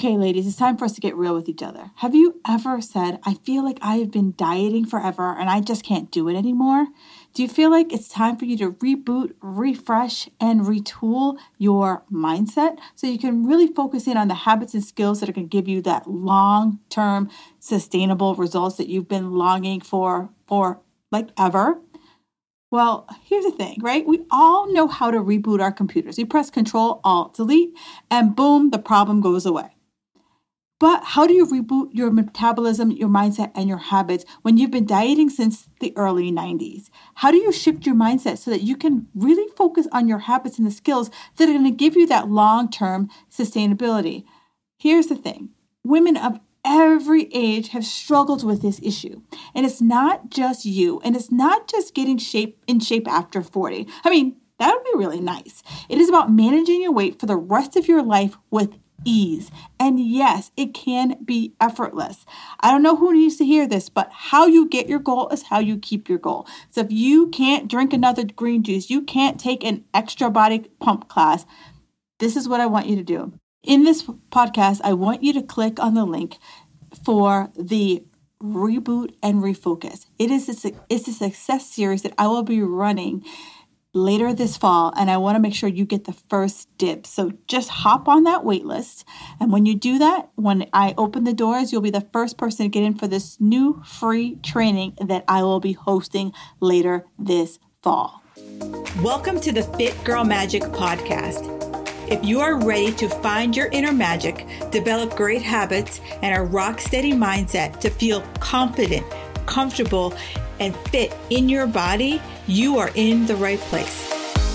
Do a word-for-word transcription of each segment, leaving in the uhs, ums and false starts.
Okay, ladies, it's time for us to get real with each other. Have you ever said, I feel like I have been dieting forever and I just can't do it anymore? Do you feel like it's time for you to reboot, refresh, and retool your mindset so you can really focus in on the habits and skills that are going to give you that long-term sustainable results that you've been longing for for like ever? Well, here's the thing, right? We all know how to reboot our computers. You press Control Alt Delete and boom, the problem goes away. But how do you reboot your metabolism, your mindset, and your habits when you've been dieting since the early nineties? How do you shift your mindset so that you can really focus on your habits and the skills that are going to give you that long-term sustainability? Here's the thing. Women of every age have struggled with this issue. And it's not just you. And it's not just getting shape in shape after forty. I mean, that would be really nice. It is about managing your weight for the rest of your life with ease. And yes, it can be effortless. I don't know who needs to hear this, but how you get your goal is how you keep your goal. So if you can't drink another green juice, you can't take an extra body pump class, this is what I want you to do. In this podcast, I want you to click on the link for the Reboot and Refocus. It is a, it's a success series that I will be running later this fall, and I want to make sure you get the first dibs. So just hop on that wait list. And when you do that, when I open the doors, you'll be the first person to get in for this new free training that I will be hosting later this fall. Welcome to the Fit Girl Magic podcast. If you are ready to find your inner magic, develop great habits, and a rock-steady mindset to feel confident, comfortable, and fit in your body, you are in the right place.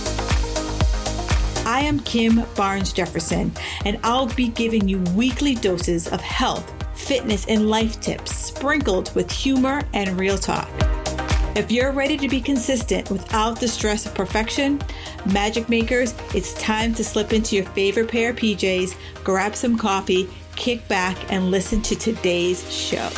I am Kim Barnes Jefferson, and I'll be giving you weekly doses of health, fitness, and life tips sprinkled with humor and real talk. If you're ready to be consistent without the stress of perfection, magic makers, it's time to slip into your favorite pair of P Js, grab some coffee, kick back, and listen to today's show.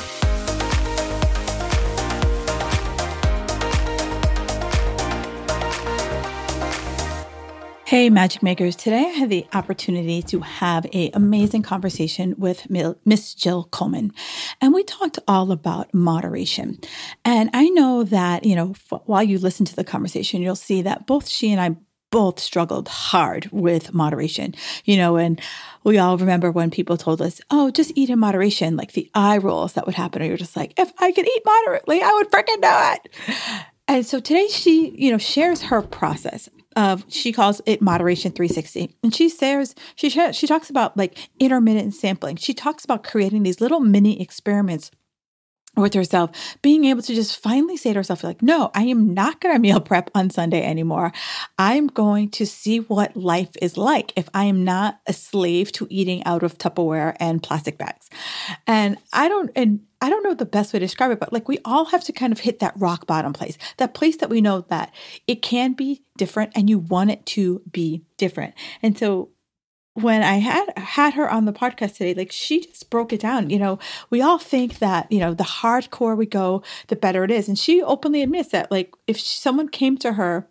Hey, Magic Makers. Today I had the opportunity to have an amazing conversation with Miss Jill Coleman. And we talked all about moderation. And I know that, you know, f- while you listen to the conversation, you'll see that both she and I both struggled hard with moderation, you know, and we all remember when people told us, oh, just eat in moderation, like the eye rolls that would happen. Or you're just like, if I could eat moderately, I would freaking do it. And so today she, you know, shares her process of, she calls it Moderation three sixty. And she shares, she shares, she talks about like intermittent sampling. She talks about creating these little mini experiments with herself, being able to just finally say to herself, like, no, I am not going to meal prep on Sunday anymore. I'm going to see what life is like if I am not a slave to eating out of Tupperware and plastic bags. And I don't, and I don't know the best way to describe it, but like we all have to kind of hit that rock bottom place, that place that we know that it can be different and you want it to be different. And so when I had had her on the podcast today, like she just broke it down. You know, we all think that, you know, the hardcore we go, the better it is. And she openly admits that, like, if someone came to her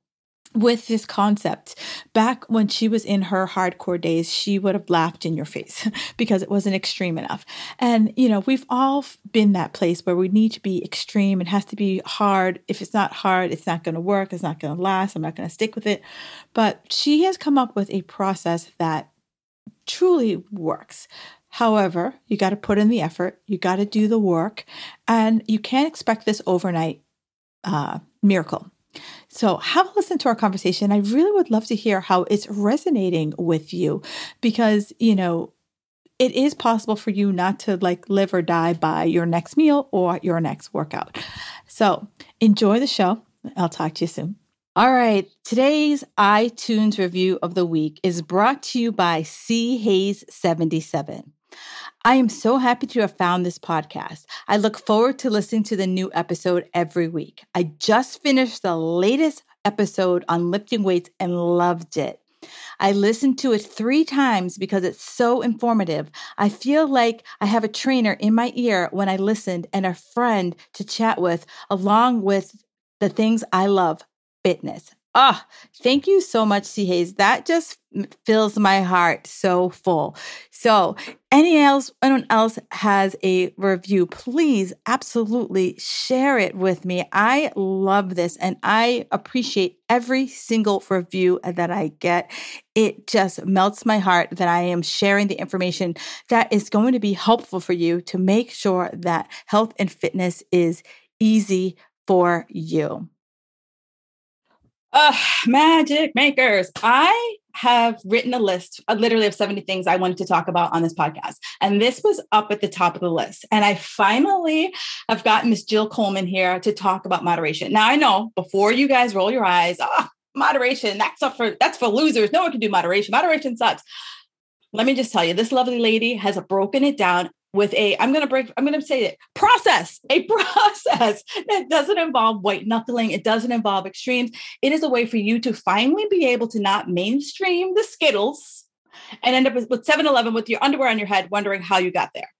with this concept back when she was in her hardcore days, she would have laughed in your face because it wasn't extreme enough. And, you know, we've all been that place where we need to be extreme. It has to be hard. If it's not hard, it's not going to work. It's not going to last. I'm not going to stick with it. But she has come up with a process that truly works. However, you got to put in the effort. You got to do the work, and you can't expect this overnight uh, miracle. So have a listen to our conversation. I really would love to hear how it's resonating with you because, you know, it is possible for you not to like live or die by your next meal or your next workout. So enjoy the show. I'll talk to you soon. All right. Today's iTunes review of the week is brought to you by C Hayes seventy-seven. I am so happy to have found this podcast. I look forward to listening to the new episode every week. I just finished the latest episode on lifting weights and loved it. I listened to it three times because it's so informative. I feel like I have a trainer in my ear when I listened and a friend to chat with, along with the things I love, fitness. Oh, thank you so much, C. Hayes. That just fills my heart so full. So any else, anyone else has a review, please absolutely share it with me. I love this and I appreciate every single review that I get. It just melts my heart that I am sharing the information that is going to be helpful for you to make sure that health and fitness is easy for you. Uh, magic makers. I have written a list, uh, literally of seventy things I wanted to talk about on this podcast. And this was up at the top of the list. And I finally have gotten Miss Jill Coleman here to talk about moderation. Now I know before you guys roll your eyes, oh, moderation, that's up for, that's for losers. No one can do moderation. Moderation sucks. Let me just tell you, this lovely lady has broken it down with a, I'm going to break, I'm going to say it, process, a process that doesn't involve white knuckling. It doesn't involve extremes. It is a way for you to finally be able to not mainstream the Skittles and end up with seven eleven with your underwear on your head, wondering how you got there.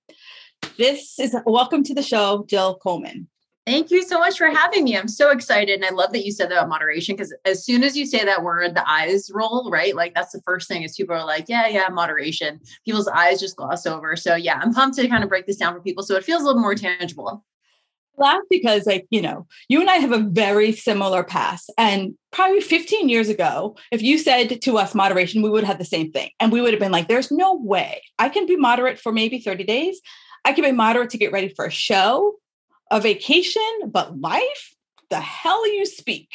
This is, welcome to the show, Jill Coleman. Thank you so much for having me. I'm so excited. And I love that you said that about moderation, because as soon as you say that word, the eyes roll, right? Like that's the first thing is people are like, yeah, yeah, moderation. People's eyes just gloss over. So yeah, I'm pumped to kind of break this down for people so it feels a little more tangible. Laugh because like, you know, you and I have a very similar past. And probably fifteen years ago, if you said to us moderation, we would have the same thing. And we would have been like, there's no way I can be moderate for maybe thirty days. I can be moderate to get ready for a show, a vacation, but life, the hell you speak.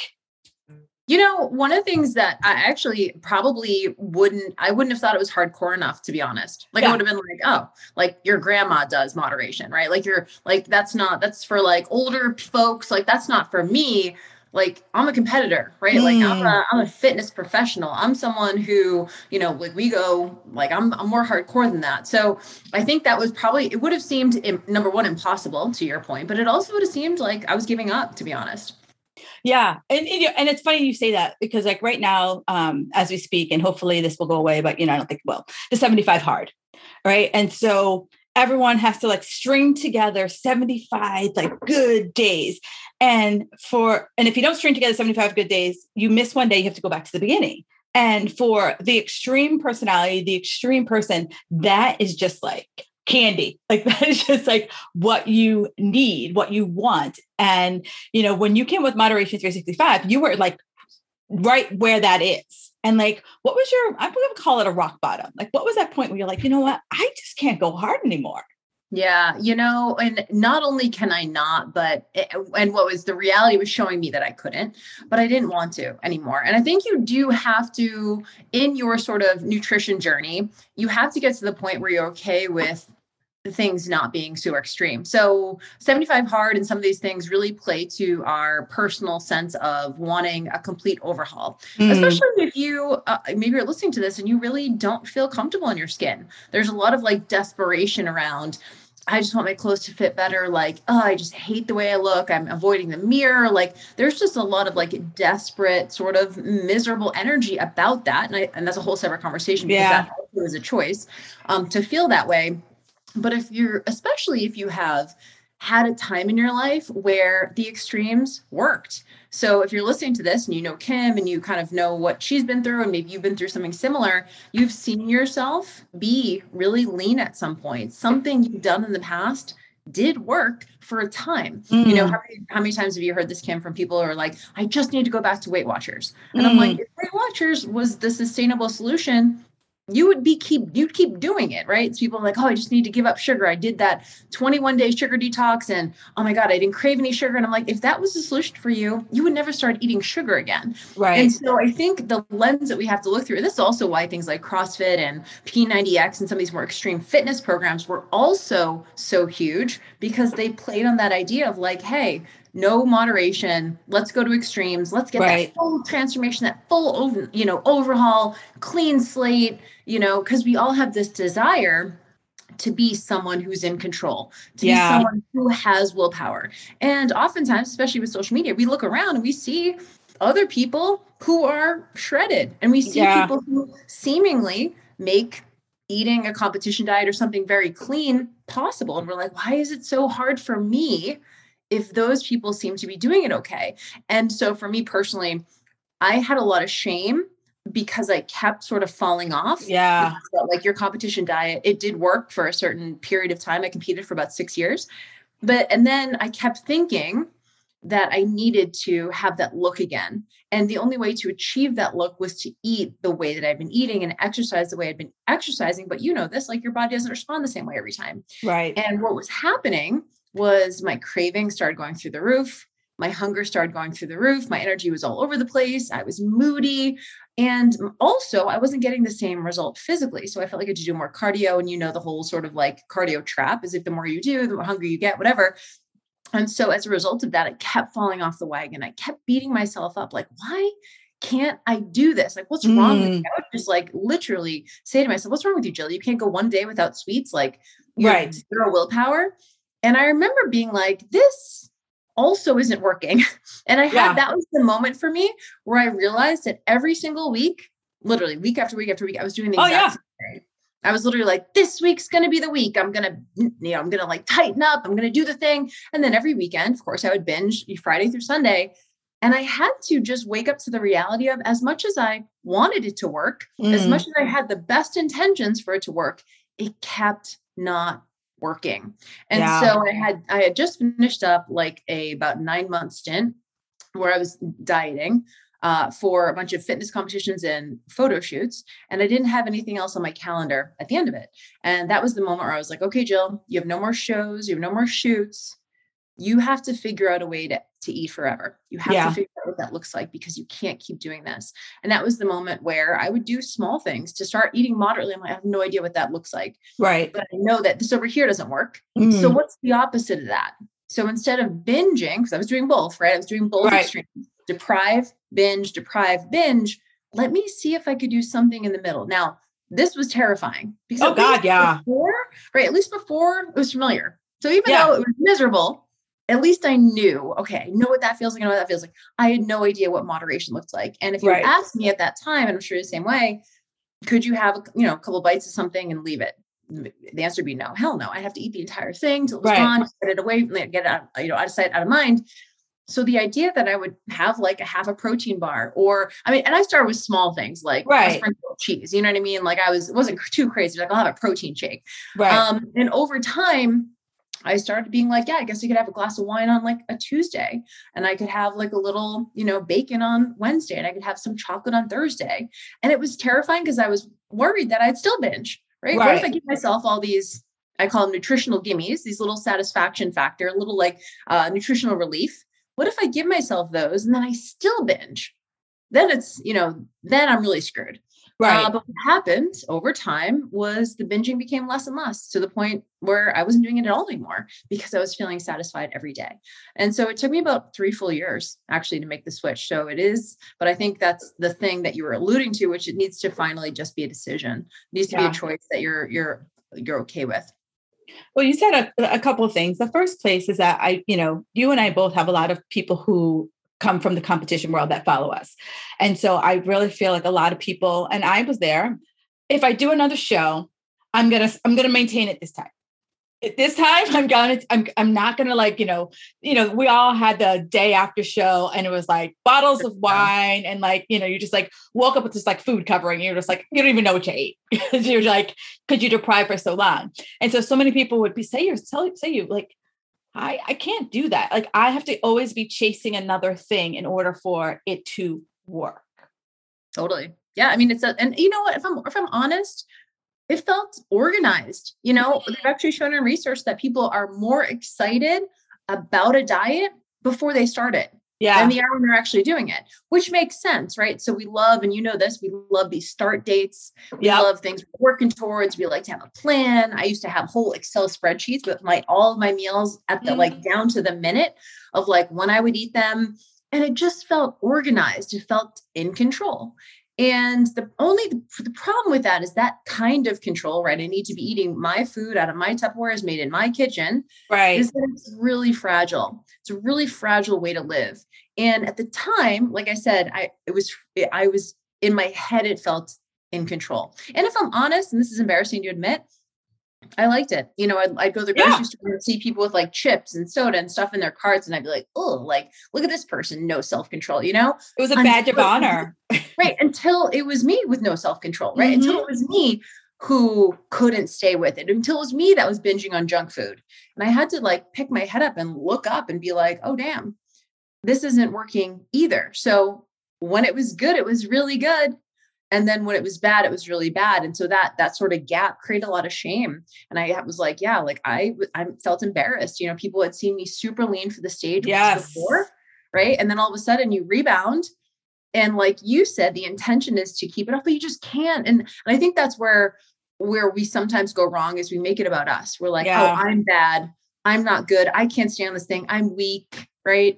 You know, one of the things that I actually probably wouldn't, I wouldn't have thought it was hardcore enough, to be honest. Like yeah. I would have been like, oh, like your grandma does moderation, right? Like you're like, that's not, that's for like older folks. Like that's not for me. Like I'm a competitor, right? Mm. Like I'm a, I'm a fitness professional. I'm someone who, you know, like we go, like I'm, I'm more hardcore than that. So I think that was probably, it would have seemed number one, impossible to your point, but it also would have seemed like I was giving up, to be honest. Yeah. And, and, and it's funny you say that because like right now, um, as we speak, and hopefully this will go away, but you know, I don't think it will, the seventy-five hard, right? And so everyone has to like string together seventy-five like good days. And for, and if you don't string together seventy-five good days, you miss one day, you have to go back to the beginning. And for the extreme personality, the extreme person, that is just like candy. Like that is just like what you need, what you want. And, you know, when you came with Moderation three sixty-five, you were like right where that is. And like, what was your, I'm going to call it a rock bottom. Like, what was that point where you're like, you know what, I just can't go hard anymore? Yeah, you know, and not only can I not, but, and what was the reality was showing me that I couldn't, but I didn't want to anymore. And I think you do have to, in your sort of nutrition journey, you have to get to the point where you're okay with the things not being so extreme. So seventy-five hard and some of these things really play to our personal sense of wanting a complete overhaul, mm. especially if you, uh, maybe you're listening to this and you really don't feel comfortable in your skin. There's a lot of like desperation around, I just want my clothes to fit better. Like, oh, I just hate the way I look. I'm avoiding the mirror. Like there's just a lot of like desperate sort of miserable energy about that. And I, and that's a whole separate conversation because yeah. that also is a choice um, to feel that way. But if you're, especially if you have had a time in your life where the extremes worked. So if you're listening to this and you know Kim and you kind of know what she's been through and maybe you've been through something similar, you've seen yourself be really lean at some point. Something you've done in the past did work for a time. Mm. You know, how many, how many times have you heard this, Kim, from people who are like, I just need to go back to Weight Watchers. And mm. I'm like, if Weight Watchers was the sustainable solution, you would be keep, you'd keep doing it, right? So people are like, oh, I just need to give up sugar. I did that twenty-one day sugar detox and oh my God, I didn't crave any sugar. And I'm like, if that was the solution for you, you would never start eating sugar again. Right. And so I think the lens that we have to look through, and this is also why things like CrossFit and P ninety X and some of these more extreme fitness programs were also so huge because they played on that idea of like, hey, no moderation. Let's go to extremes. Let's get right. that full transformation, that full over, you know, overhaul, clean slate, you know, because we all have this desire to be someone who's in control, to yeah. be someone who has willpower. And oftentimes, especially with social media, we look around and we see other people who are shredded and we see yeah. people who seemingly make eating a competition diet or something very clean possible. And we're like, why is it so hard for me if those people seem to be doing it okay? And so for me personally, I had a lot of shame because I kept sort of falling off. Yeah. So, like your competition diet, it did work for a certain period of time. I competed for about six years, but, and then I kept thinking that I needed to have that look again. And the only way to achieve that look was to eat the way that I've been eating and exercise the way I'd been exercising. But you know this, like your body doesn't respond the same way every time. Right. And what was happening was my cravings started going through the roof. My hunger started going through the roof. My energy was all over the place. I was moody. And also I wasn't getting the same result physically. So I felt like I had to do more cardio. And you know, the whole sort of like cardio trap is if the more you do, the more hungry you get, whatever. And so as a result of that, I kept falling off the wagon. I kept beating myself up. Like, why can't I do this? Like, what's wrong Mm. with you? I would just like literally say to myself, what's wrong with you, Jill? You can't go one day without sweets. Like, you have Right. zero willpower. And I remember being like, this also isn't working. And I had, Yeah. that was the moment for me where I realized that every single week, literally week after week after week, I was doing the Oh, exact yeah. same thing. I was literally like, this week's going to be the week. I'm going to, you know, I'm going to like tighten up. I'm going to do the thing. And then every weekend, of course, I would binge Friday through Sunday. And I had to just wake up to the reality of, as much as I wanted it to work, Mm. as much as I had the best intentions for it to work, it kept not working. And Yeah. so I had, I had just finished up like a about nine month stint where I was dieting uh, for a bunch of fitness competitions and photo shoots. And I didn't have anything else on my calendar at the end of it. And that was the moment where I was like, okay, Jill, you have no more shows, you have no more shoots. You have to figure out a way to, to eat forever. You have Yeah. to figure out what that looks like, because you can't keep doing this. And that was the moment where I would do small things to start eating moderately. I'm like, I have no idea what that looks like, Right. but I know that this over here doesn't work. Mm. So what's the opposite of that? So instead of binging, because I was doing both, right? I was doing both Right. extremes, deprive, binge, deprive, binge. Let me see if I could do something in the middle. Now, this was terrifying because Oh at God, least yeah. before, right? At least before it was familiar. So even Yeah. though it was miserable, at least I knew, okay, I know what that feels like. I know what that feels like. I had no idea what moderation looked like. And if you Right. asked me at that time, and I'm sure the same way, could you have, you know, a couple bites of something and leave it? The answer would be no, hell no. I have to eat the entire thing till it was Right. gone, get it away, get it out, you know, out of sight, out of mind. So the idea that I would have like a half a protein bar, or, I mean, and I started with small things like Right. a sprinkle of cheese, you know what I mean? Like I was, it wasn't too crazy. Like I'll have a protein shake. Right. Um, and over time, I started being like, yeah, I guess you could have a glass of wine on like a Tuesday, and I could have like a little, you know, bacon on Wednesday, and I could have some chocolate on Thursday. And it was terrifying because I was worried that I'd still binge, right? What if Right. I give myself all these, I call them nutritional gimmies, these little satisfaction factor, a little like uh, nutritional relief. What if I give myself those and then I still binge? Then it's, you know, then I'm really screwed. Right. Uh, but what happened over time was the binging became less and less, to the point where I wasn't doing it at all anymore because I was feeling satisfied every day. And so it took me about three full years actually to make the switch. So it is, but I think that's the thing that you were alluding to, which it needs to finally just be a decision. It needs to Yeah. be a choice that you're, you're, you're okay with. Well, you said a, a couple of things. The first place is that I, you know, you and I both have a lot of people who come from the competition world that follow us. And so I really feel like a lot of people, and I was there, if I do another show, I'm going to, I'm going to maintain it this time. This time I'm going to, I'm, I'm not going to like, you know, you know, we all had the day after show and it was like bottles of wine and like, you know, you just like woke up with this like food covering. You're just like, you don't even know what you ate. You're like, could you deprive for so long? And so, so many people would be, say, you're, say you like, I, I can't do that. Like I have to always be chasing another thing in order for it to work. Totally. Yeah. I mean, it's a, and you know what, if I'm, if I'm honest, it felt organized. You know, they've actually shown in research that people are more excited about a diet before they start it. Yeah. And the hour when they're actually doing it, which makes sense, right? So we love, and you know this, we love these start dates. We Yep. love things we're working towards. We like to have a plan. I used to have whole Excel spreadsheets with my, all of my meals at the, Mhm. like down to the minute of like when I would eat them. And it just felt organized. It felt in control. And the only, the problem with that is that kind of control, right? I need to be eating my food out of my Tupperware is made in my kitchen. Right. Is that it's really fragile. It's a really fragile way to live. And at the time, like I said, I, it was, I was in my head, it felt in control. And if I'm honest, and this is embarrassing to admit, I liked it. You know, I'd, I'd go to the Yeah. grocery store and see people with like chips and soda and stuff in their carts. And I'd be like, oh, like, look at this person, no self-control, you know? It was a badge of honor. Right. Until it was me with no self-control, right? Mm-hmm. Until it was me who couldn't stay with it, until it was me that was binging on junk food. And I had to like pick my head up and look up and be like, oh, damn, this isn't working either. So when it was good, it was really good. And then when it was bad, it was really bad. And so that, that sort of gap created a lot of shame. And I was like, yeah, like I, I felt embarrassed. You know, people had seen me super lean for the stage Yes. before, right? And then all of a sudden you rebound. And like you said, the intention is to keep it up, but you just can't. And, and I think that's where, where we sometimes go wrong is we make it about us. We're like, Yeah. oh, I'm bad. I'm not good. I can't stand this thing. I'm weak, right?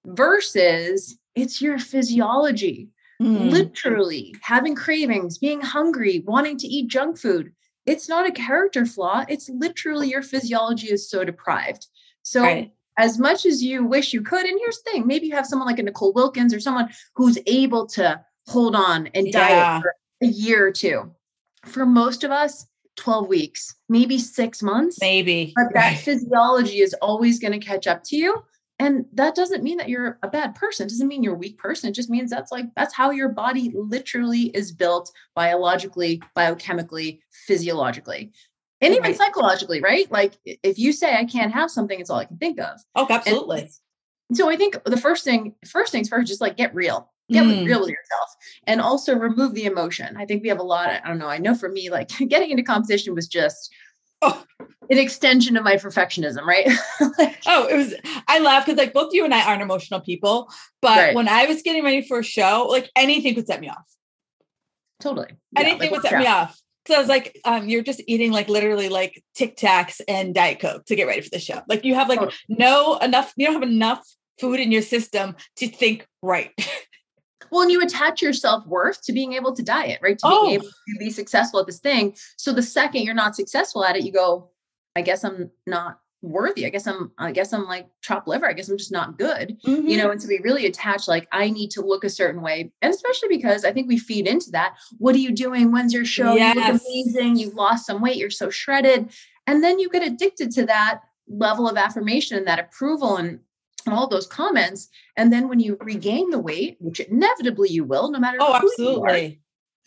Versus it's your physiology. Mm. Literally having cravings, being hungry, wanting to eat junk food. It's not a character flaw. It's literally your physiology is so deprived. So Right. as much as you wish you could, and here's the thing, maybe you have someone like a Nicole Wilkins or someone who's able to hold on and diet Yeah. for a year or two. For most of us, twelve weeks, maybe six months. Maybe. But that Right. physiology is always going to catch up to you. And that doesn't mean that you're a bad person. It doesn't mean you're a weak person. It just means that's like, that's how your body literally is built biologically, biochemically, physiologically, and even Right. psychologically, right? Like if you say I can't have something, it's all I can think of. Oh, absolutely. And so I think the first thing, first things first, just like get real, get Mm. real with yourself, and also remove the emotion. I think we have a lot of, I don't know, I know for me, like getting into competition was just Oh. an extension of my perfectionism, right? Like, Oh, it was, I laugh because like both you and I aren't emotional people, but Right. when I was getting ready for a show, like anything could set me off. totally. Yeah, Anything like, would watch set me out. off. So I was like, um, you're just eating like literally like Tic Tacs and Diet Coke to get ready for the show. Like you have like Totally. no enough, you don't have enough food in your system to think right. Well, and you attach your self-worth to being able to diet, right? To Oh. being able to be successful at this thing. So the second you're not successful at it, you go, I guess I'm not worthy. I guess I'm, I guess I'm like chopped liver. I guess I'm just not good, Mhm. you know? And so we really attach, like, I need to look a certain way. And especially because I think we feed into that. What are you doing? When's your show? You Yes. look amazing. You've lost some weight. You're so shredded. And then you get addicted to that level of affirmation and that approval and all those comments. And then when you regain the weight, which inevitably you will, no matter Oh, who you are, absolutely.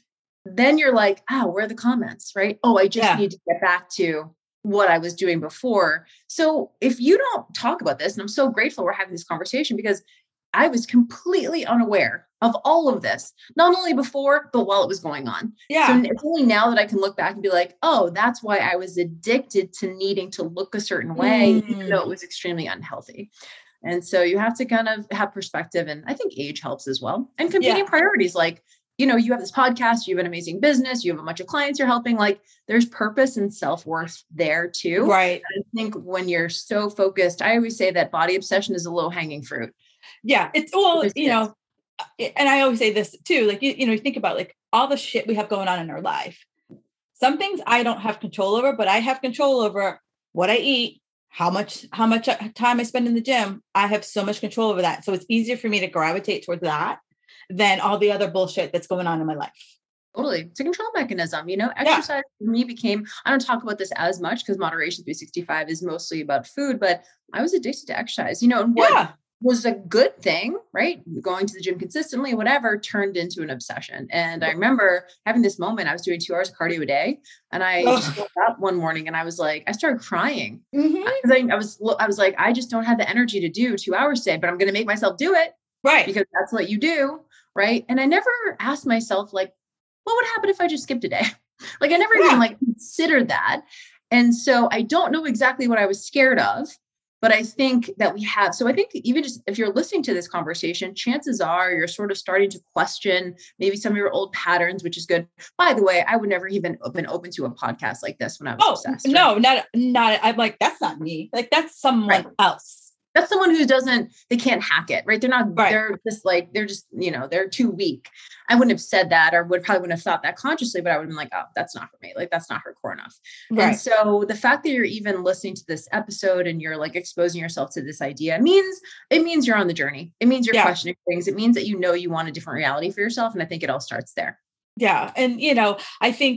then you're like, ah, where are the comments, right? Oh, I just Yeah. need to get back to what I was doing before. So if you don't talk about this, and I'm so grateful we're having this conversation because I was completely unaware of all of this, not only before, but while it was going on. Yeah. So it's only now that I can look back and be like, oh, that's why I was addicted to needing to look a certain way, Mm. even though it was extremely unhealthy. And so you have to kind of have perspective. And I think age helps as well. And competing Yeah. priorities, like, you know, you have this podcast, you have an amazing business, you have a bunch of clients you're helping, like there's purpose and self-worth there too. Right. I think when you're so focused, I always say that body obsession is a low hanging fruit. Yeah. It's, well, It you is. know, and I always say this too, like, you, you know, you think about like all the shit we have going on in our life. Some things I don't have control over, but I have control over what I eat, how much, how much time I spend in the gym. I have so much control over that. So it's easier for me to gravitate towards that than all the other bullshit that's going on in my life. Totally. It's a control mechanism. You know, Yeah. exercise for me became, I don't talk about this as much because Moderation three sixty-five is mostly about food, but I was addicted to exercise, you know, and what Yeah. was a good thing, right? Going to the gym consistently, whatever, turned into an obsession. And I remember having this moment, I was doing two hours of cardio a day. And I Ugh. just woke up one morning and I was like, I started crying. Mhm. Because I, I was, I was like, I just don't have the energy to do two hours today, but I'm going to make myself do it Right. because that's what you do. Right. And I never asked myself, like, what would happen if I just skipped a day? Like, I never Yeah. even like considered that. And so I don't know exactly what I was scared of, but I think that we have. So I think even just if you're listening to this conversation, chances are you're sort of starting to question maybe some of your old patterns, which is good. By the way, I would never even been open to a podcast like this when I was Oh, obsessed. right? no, not, not, I'm like, that's not me. Like that's someone Right. else. That's someone who doesn't, they can't hack it, right? They're not, Right. they're just like, they're just, you know, they're too weak. I wouldn't have said that or would probably wouldn't have thought that consciously, but I would have been like, oh, that's not for me. Like, that's not hardcore enough. Right. And so the fact that you're even listening to this episode and you're like exposing yourself to this idea means, it means you're on the journey. It means you're Yeah. questioning things. It means that you know you want a different reality for yourself. And I think it all starts there. Yeah. And, you know, I think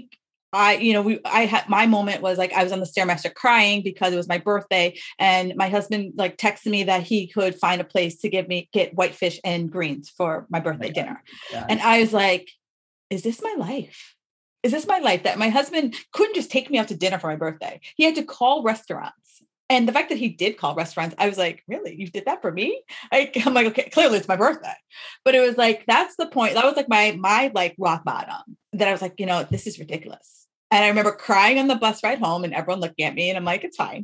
I, you know, we, I had, my moment was like, I was on the Stairmaster crying because it was my birthday, and my husband like texted me that he could find a place to give me, get whitefish and greens for my birthday oh my dinner. God. And I was like, is this my life? Is this my life that my husband couldn't just take me out to dinner for my birthday? He had to call restaurants. And the fact that he did call restaurants, I was like, really? You did that for me? I, I'm like, okay, clearly it's my birthday. But it was like, that's the point. That was like my, my like rock bottom, that I was like, you know, this is ridiculous. And I remember crying on the bus ride home and everyone looking at me and I'm like, it's fine.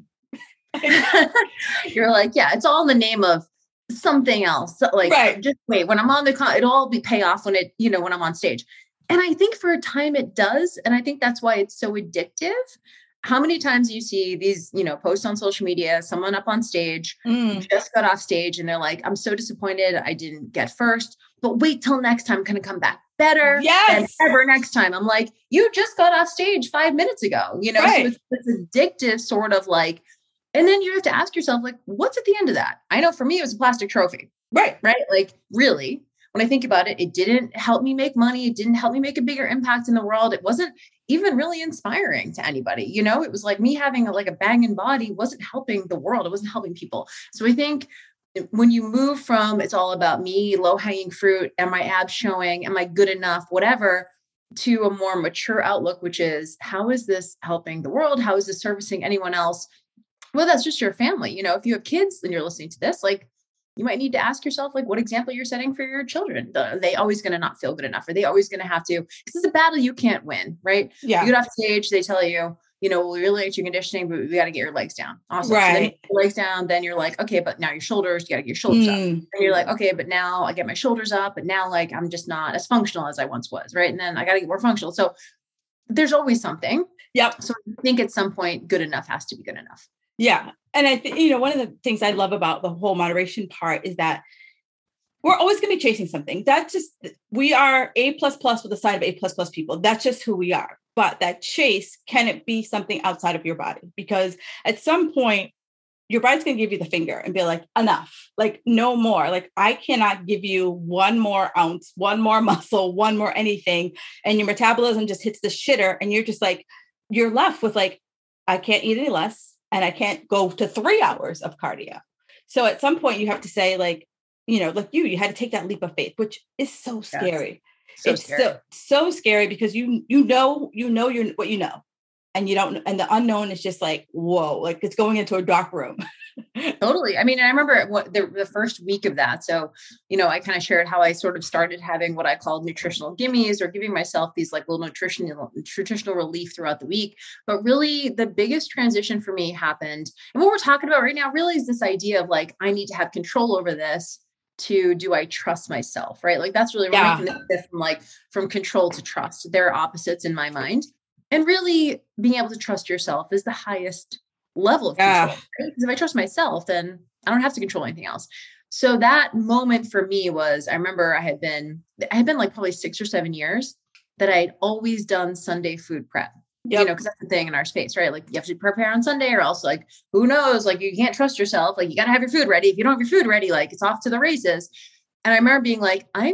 You're like, yeah, it's all in the name of something else. So like, right. Just wait, when I'm on the con, it'll all be pay off when it, you know, when I'm on stage. And I think for a time it does. And I think that's why it's so addictive. How many times you see these, you know, posts on social media, someone up on stage, mm. just got off stage and they're like, I'm so disappointed I didn't get first, but wait till next time, I'm going to come back better yes. than ever next time. I'm like, you just got off stage five minutes ago, you know, right. So it's, it's addictive sort of like, and then you have to ask yourself, like, what's at the end of that? I know for me, it was a plastic trophy, right? Right. Like really, when I think about it, it didn't help me make money. It didn't help me make a bigger impact in the world. It wasn't even really inspiring to anybody. You know, it was like me having a, like a banging body wasn't helping the world. It wasn't helping people. So I think when you move from, it's all about me, low hanging fruit, am my abs showing? Am I good enough? Whatever, to a more mature outlook, which is, how is this helping the world? How is this servicing anyone else? Well, that's just your family. You know, if you have kids and you're listening to this, like, you might need to ask yourself, like, what example you're setting for your children. Are they always going to not feel good enough? Are they always going to have to, because it's a battle you can't win, right? Yeah. You get off stage, they tell you, you know, well, we really like your conditioning, but we got to get your legs down. Awesome. Right. So then you get your legs down, then you're like, okay, but now your shoulders, you got to get your shoulders mm. up. And you're like, okay, but now I get my shoulders up, but now like, I'm just not as functional as I once was. Right. And then I got to get more functional. So there's always something. Yep. So I think at some point, good enough has to be good enough. Yeah. And I think, you know, one of the things I love about the whole moderation part is that we're always going to be chasing something. That's just, we are A plus plus with a side of A plus plus people. That's just who we are. But that chase, can it be something outside of your body? Because at some point, your body's going to give you the finger and be like, enough, like no more. Like, I cannot give you one more ounce, one more muscle, one more anything. And your metabolism just hits the shitter. And you're just like, you're left with like, I can't eat any less. And I can't go to three hours of cardio. So at some point you have to say, like, you know, like you, you had to take that leap of faith, which is so scary. Yes. So it's scary. so, so scary because you, you know, you know, you're what you know, and you don't, and the unknown is just like, whoa, like it's going into a dark room. Totally. I mean, I remember what the, the first week of that. So, you know, I kind of shared how I sort of started having what I called nutritional gimmies, or giving myself these like little nutritional, nutritional relief throughout the week. But really the biggest transition for me happened. And what we're talking about right now really is this idea of like, I need to have control over this, to do I trust myself, right? Like that's really yeah. from like from control to trust. They're opposites in my mind. And really being able to trust yourself is the highest level of control. Yeah. Right? Because if I trust myself, then I don't have to control anything else. So that moment for me was, I remember I had been, I had been like probably six or seven years that I had always done Sunday food prep. Yep. You know, because that's the thing in our space, right? Like you have to prepare on Sunday, or else like, who knows? Like you can't trust yourself. Like you got to have your food ready. If you don't have your food ready, like it's off to the races. And I remember being like, I'm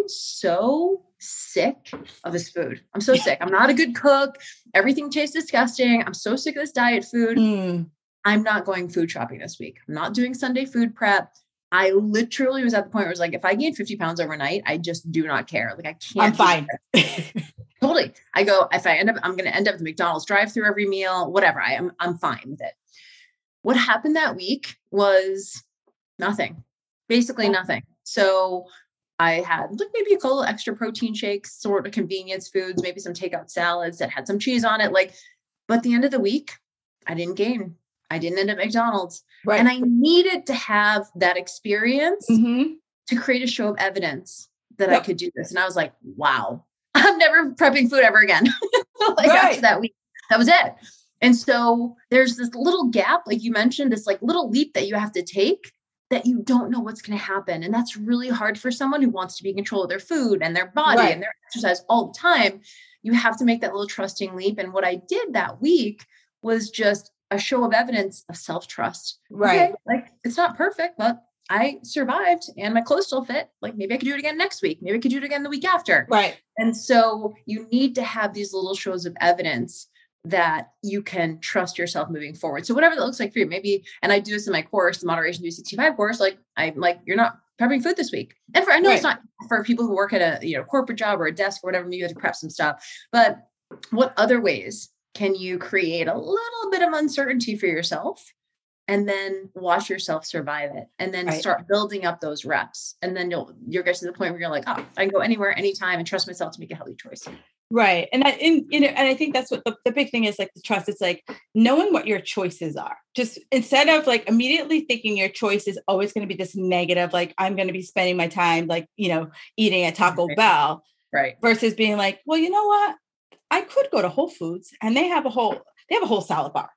so sick of this food. I'm so sick. I'm not a good cook. Everything tastes disgusting. I'm so sick of this diet food. Mm. I'm not going food shopping this week. I'm not doing Sunday food prep. I literally was at the point where it was like, if I gain fifty pounds overnight, I just do not care. Like I can't. I'm fine. Totally. I go, if I end up, I'm going to end up at the McDonald's drive-through every meal, whatever. I am, I'm fine with it. What happened that week was nothing, basically nothing. So I had like maybe a couple extra protein shakes, sort of convenience foods, maybe some takeout salads that had some cheese on it. Like, but at the end of the week, I didn't gain. I didn't end up at McDonald's. Right. And I needed to have that experience mm-hmm. to create a show of evidence that yep. I could do this. And I was like, wow. I'm never prepping food ever again. Like right. after that week, that was it. And so there's this little gap, like you mentioned, this like little leap that you have to take that you don't know what's going to happen. And that's really hard for someone who wants to be in control of their food and their body right. and their exercise all the time. You have to make that little trusting leap. And what I did that week was just a show of evidence of self-trust. Right. Okay, like it's not perfect, but I survived and my clothes still fit. Like maybe I could do it again next week. Maybe I could do it again the week after. Right. And so you need to have these little shows of evidence that you can trust yourself moving forward. So whatever that looks like for you, maybe, and I do this in my course, the Moderation three sixty-five course, like I'm like, you're not prepping food this week. And for, I know right. it's not for people who work at a, you know, corporate job or a desk or whatever, maybe you have to prep some stuff, but what other ways can you create a little bit of uncertainty for yourself and then watch yourself survive it and then right. start building up those reps. And then you'll, you'll get to the point where you're like, oh, I can go anywhere, anytime and trust myself to make a healthy choice. Right. And I, and, you know, and I think that's what the, the big thing is, like the trust. It's like knowing what your choices are. Just instead of like immediately thinking your choice is always going to be this negative, like I'm going to be spending my time, like, you know, eating at Taco right. Bell, right. versus being like, well, you know what? I could go to Whole Foods and they have a whole, they have a whole salad bar.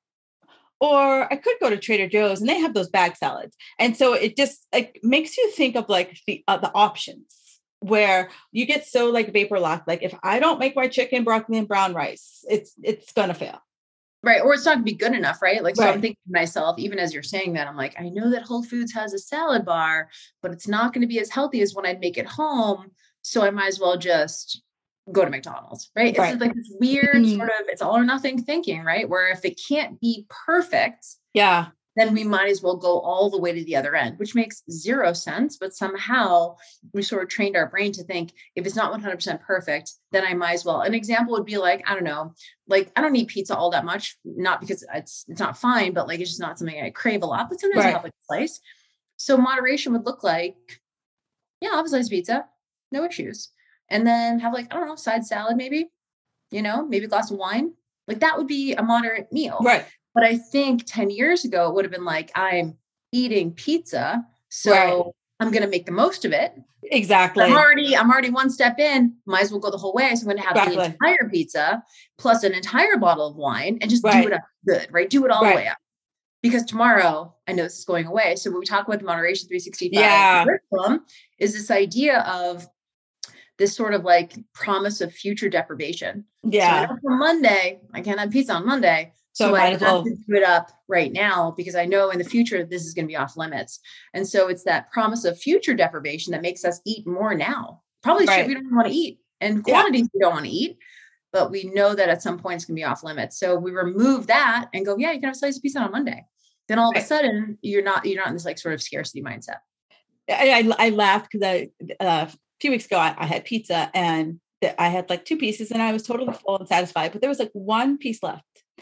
Or I could go to Trader Joe's and they have those bag salads. And so it just like makes you think of like the, uh, the options. Where you get so like vapor locked, like if I don't make my chicken, broccoli, and brown rice, it's it's gonna fail. Right. Or it's not gonna be good enough, right? Like, so right. I'm thinking to myself, even as you're saying that, I'm like, I know that Whole Foods has a salad bar, but it's not going to be as healthy as when I'd make it home. So I might as well just go to McDonald's, right? right. It's like this weird sort of, it's all or nothing thinking, right? Where if it can't be perfect, yeah, then we might as well go all the way to the other end, which makes zero sense. But somehow we sort of trained our brain to think if it's not one hundred percent perfect, then I might as well. An example would be like, I don't know, like I don't eat pizza all that much, not because it's it's not fine, but like it's just not something I crave a lot. But sometimes right. I have like a slice. So moderation would look like, yeah, I'll have a slice of pizza, no issues. And then have like, I don't know, side salad maybe, you know, maybe a glass of wine. Like that would be a moderate meal. Right. But I think ten years ago, it would have been like, I'm eating pizza, so right. I'm going to make the most of it. Exactly. I'm already, I'm already one step in, might as well go the whole way. So I'm going to have exactly. the entire pizza plus an entire bottle of wine and just right. do it up good, right? Do it all right. the way up. Because tomorrow, I know this is going away. So when we talk about the Moderation three sixty-five yeah. curriculum, is this idea of this sort of like promise of future deprivation. Yeah. So for Monday, I can't have pizza on Monday. So, so I have well. to do it up right now because I know in the future, this is going to be off limits. And so it's that promise of future deprivation that makes us eat more now. Probably right. shit we don't want to eat and quantities yeah. we don't want to eat, but we know that at some point it's going to be off limits. So we remove that and go, yeah, you can have a slice of pizza on Monday. Then all right. of a sudden you're not, you're not in this like sort of scarcity mindset. I, I, I laughed because I, uh, a few weeks ago I, I had pizza and I had like two pieces and I was totally full and satisfied, but there was like one piece left.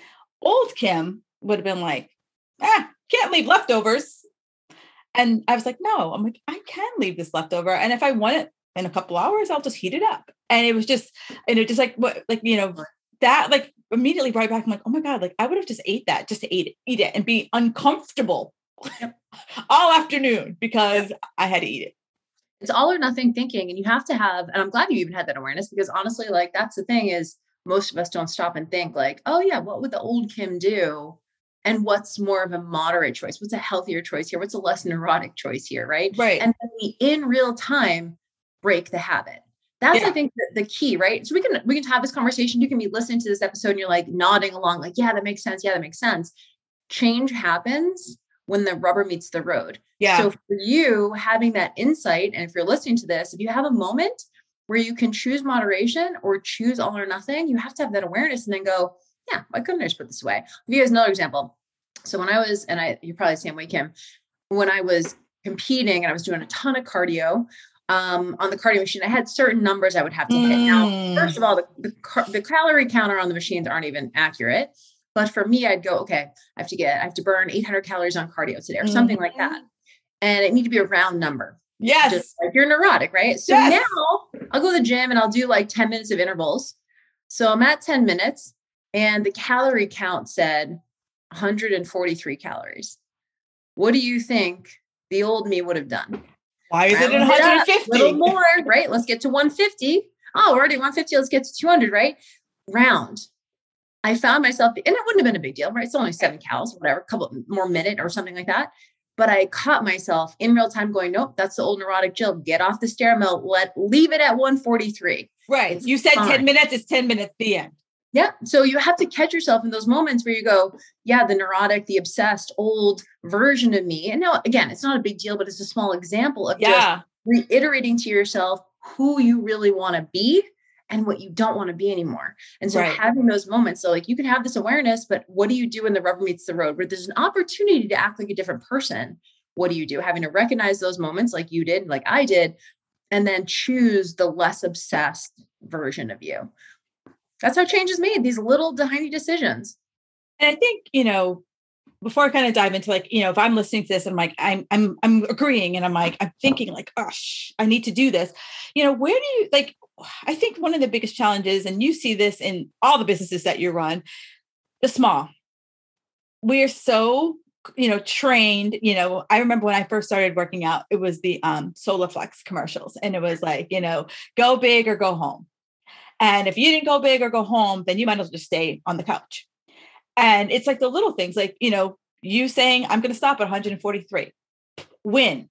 Old Kim would have been like, ah, can't leave leftovers. And I was like, no, I'm like, I can leave this leftover. And if I want it in a couple hours, I'll just heat it up. And it was just, and it just like, what, like, you know, that like immediately right back. I'm like, oh my God, like I would have just ate that just to eat it, eat it and be uncomfortable all afternoon because I had to eat it. It's all or nothing thinking. And you have to have, and I'm glad you even had that awareness because honestly, like that's the thing is, most of us don't stop and think like, oh yeah, what would the old Kim do? And what's more of a moderate choice? What's a healthier choice here? What's a less neurotic choice here? Right. Right. And then we in real time break the habit. That's, yeah. I think the, the key, right? So we can, we can have this conversation. You can be listening to this episode and you're like nodding along, like, yeah, that makes sense. Yeah, that makes sense. Change happens when the rubber meets the road. Yeah. So for you having that insight, and if you're listening to this, if you have a moment where you can choose moderation or choose all or nothing, you have to have that awareness and then go, yeah, why couldn't I just put this away? I'll give you guys another example. So when I was, and I, you're probably the same way, Kim, when I was competing and I was doing a ton of cardio um, on the cardio machine, I had certain numbers I would have to hit. Mm. Now, first of all, the, the, the calorie counter on the machines aren't even accurate. But for me, I'd go, okay, I have to get, I have to burn eight hundred calories on cardio today or something mm. like that. And it needed to be a round number. Yes. Just like you're neurotic, right? So yes. now I'll go to the gym and I'll do like ten minutes of intervals. So I'm at ten minutes and the calorie count said one hundred forty-three calories. What do you think the old me would have done? Why is Round it at one hundred fifty? A little more, right? Let's get to one hundred fifty. Oh, we're already one hundred fifty. Let's get to two hundred, right? Round. I found myself, and it wouldn't have been a big deal, right? It's only seven calories, whatever, a couple more minute or something like that. But I caught myself in real time going, nope, that's the old neurotic Jill. Get off the stair mill. Let leave it at one forty-three. Right. It's you said fine. ten minutes, it's ten minutes, the end. Yeah. So you have to catch yourself in those moments where you go, yeah, the neurotic, the obsessed old version of me. And now, again, it's not a big deal, but it's a small example of yeah. just reiterating to yourself who you really want to be and what you don't want to be anymore. And so Right. having those moments, so like you can have this awareness, but what do you do when the rubber meets the road, where there's an opportunity to act like a different person? What do you do? Having to recognize those moments like you did, like I did, and then choose the less obsessed version of you. That's how change is made, these little tiny decisions. And I think, you know, before I kind of dive into like, you know, if I'm listening to this and I'm like, I'm, I'm, I'm agreeing and I'm like, I'm thinking like, oh, sh- I need to do this. You know, where do you like, I think one of the biggest challenges, and you see this in all the businesses that you run, the small, we're so, you know, trained, you know, I remember when I first started working out, it was the um, Solaflex commercials. And it was like, you know, go big or go home. And if you didn't go big or go home, then you might as well just stay on the couch. And it's like the little things, like, you know, you saying, I'm going to stop at one hundred forty-three, win.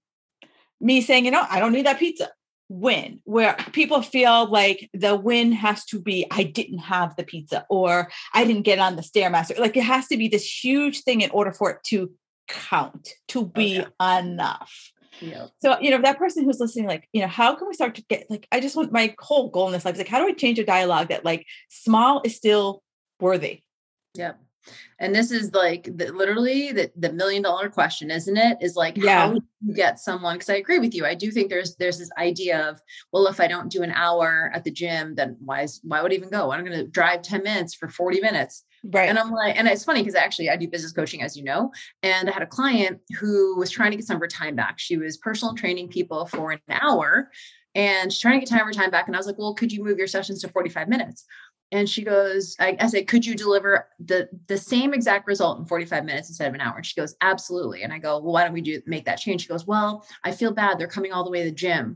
Me saying, you know, I don't need that pizza, win. Where people feel like the win has to be, I didn't have the pizza, or I didn't get on the Stairmaster. Like it has to be this huge thing in order for it to count, to be oh, yeah. enough. Yeah. So, you know, that person who's listening, like, you know, how can we start to get, like, I just want my whole goal in this life is like, how do I change a dialogue that like small is still worthy? Yeah. And this is like the, literally the, the million dollar question, isn't it? Is like, yeah. how do you get someone? Cause I agree with you. I do think there's, there's this idea of, well, if I don't do an hour at the gym, then why is, why would I even go? I'm going to drive ten minutes for forty minutes. Right. And I'm like, and it's funny because actually I do business coaching, as you know, and I had a client who was trying to get some of her time back. She was personal training people for an hour and she's trying to get time of her time back. And I was like, well, could you move your sessions to forty-five minutes? And she goes, I, I said, could you deliver the, the same exact result in forty-five minutes instead of an hour? And she goes, absolutely. And I go, well, why don't we do make that change? She goes, well, I feel bad. They're coming all the way to the gym.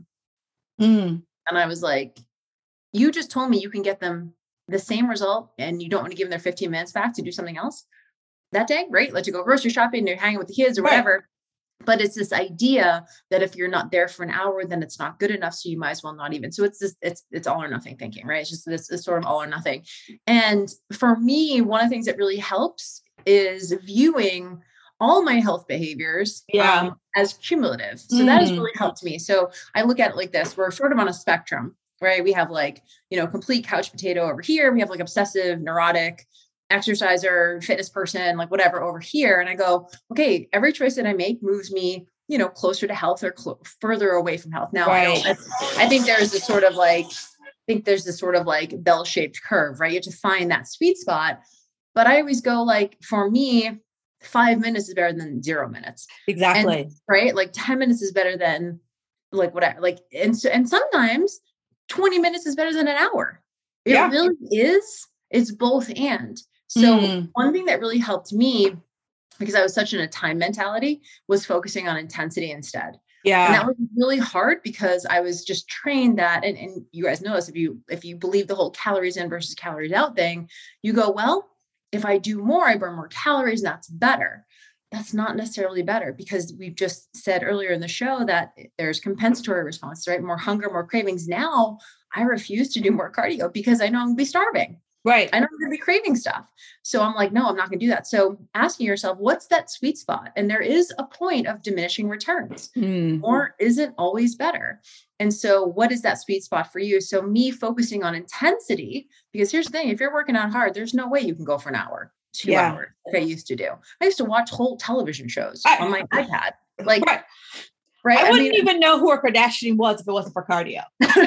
Mm. And I was like, you just told me you can get them the same result and you don't want to give them their fifteen minutes back to do something else that day. Great. Let you go grocery shopping. You're hanging with the kids or whatever. Right. But it's this idea that if you're not there for an hour, then it's not good enough. So you might as well not even. So it's this, it's, it's all or nothing thinking, right? It's just this, this sort of all or nothing. And for me, one of the things that really helps is viewing all my health behaviors yeah. um, as cumulative. So mm. that has really helped me. So I look at it like this, we're sort of on a spectrum, right? We have like, you know, complete couch potato over here. We have like obsessive, neurotic, exerciser, fitness person, like whatever over here. And I go, okay, every choice that I make moves me, you know, closer to health or cl- further away from health. Now, right. I, don't, I, I think there's this sort of like, I think there's this sort of like bell-shaped curve, right? You have to find that sweet spot. But I always go like, for me, five minutes is better than zero minutes. Exactly. And, right. Like ten minutes is better than like whatever, like, and so, and sometimes twenty minutes is better than an hour. It yeah. really is. It's both and. So mm. one thing that really helped me, because I was such in a time mentality, was focusing on intensity instead. Yeah. And that was really hard because I was just trained that, and, and you guys know this, if you, if you believe the whole calories in versus calories out thing, you go, well, if I do more, I burn more calories, and that's better. That's not necessarily better, because we've just said earlier in the show that there's compensatory response, right? More hunger, more cravings. Now I refuse to do more cardio because I know I'm gonna be starving. Right. I know I'm going to be craving stuff. So I'm like, no, I'm not going to do that. So asking yourself, what's that sweet spot? And there is a point of diminishing returns. Mm. More isn't always better. And so what is that sweet spot for you? So me focusing on intensity, because here's the thing, if you're working out hard, there's no way you can go for an hour, two yeah. hours like I used to do. I used to watch whole television shows I, on my iPad. Like, right. Right? I, I wouldn't mean, even know who a Kardashian was if it wasn't for cardio.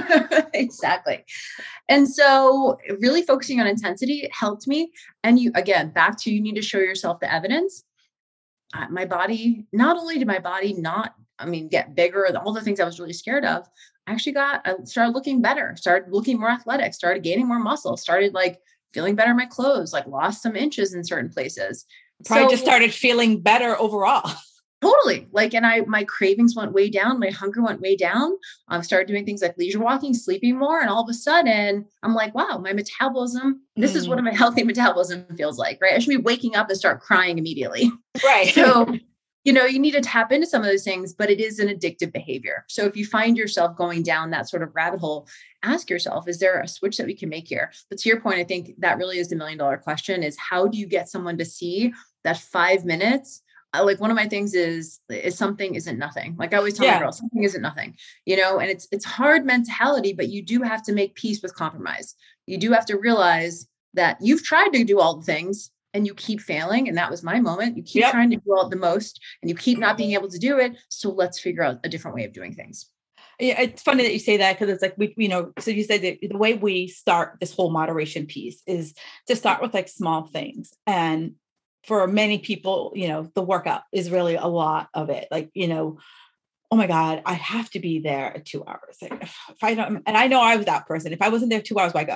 Exactly. And so really focusing on intensity helped me. And you, again, back to, you need to show yourself the evidence. Uh, my body, not only did my body not, I mean, get bigger, all the things I was really scared of, I actually got, I started looking better, started looking more athletic, started gaining more muscle, started like feeling better in my clothes, like lost some inches in certain places. Probably so, just started feeling better overall. Totally. Like, and I, my cravings went way down. My hunger went way down. I um, started doing things like leisure walking, sleeping more. And all of a sudden I'm like, wow, my metabolism, this mm. is what a healthy metabolism feels like, right? I should be waking up and start crying immediately. Right. So, you know, you need to tap into some of those things, but it is an addictive behavior. So if you find yourself going down that sort of rabbit hole, ask yourself, is there a switch that we can make here? But to your point, I think that really is the million dollar question, is how do you get someone to see that five minutes I, like one of my things is, is something isn't nothing. Like I always tell Yeah. my girls, something isn't nothing, you know, and it's, it's hard mentality, but you do have to make peace with compromise. You do have to realize that you've tried to do all the things and you keep failing. And that was my moment. You keep Yep. trying to do all the most and you keep not being able to do it. So let's figure out a different way of doing things. Yeah, it's funny that you say that, because it's like, we, you know, so you said that the way we start this whole moderation piece is to start with like small things. And for many people, you know, the workout is really a lot of it. Like, you know, oh my God, I have to be there at two hours. Like if, if I don't, and I know I was that person. If I wasn't there two hours, why go?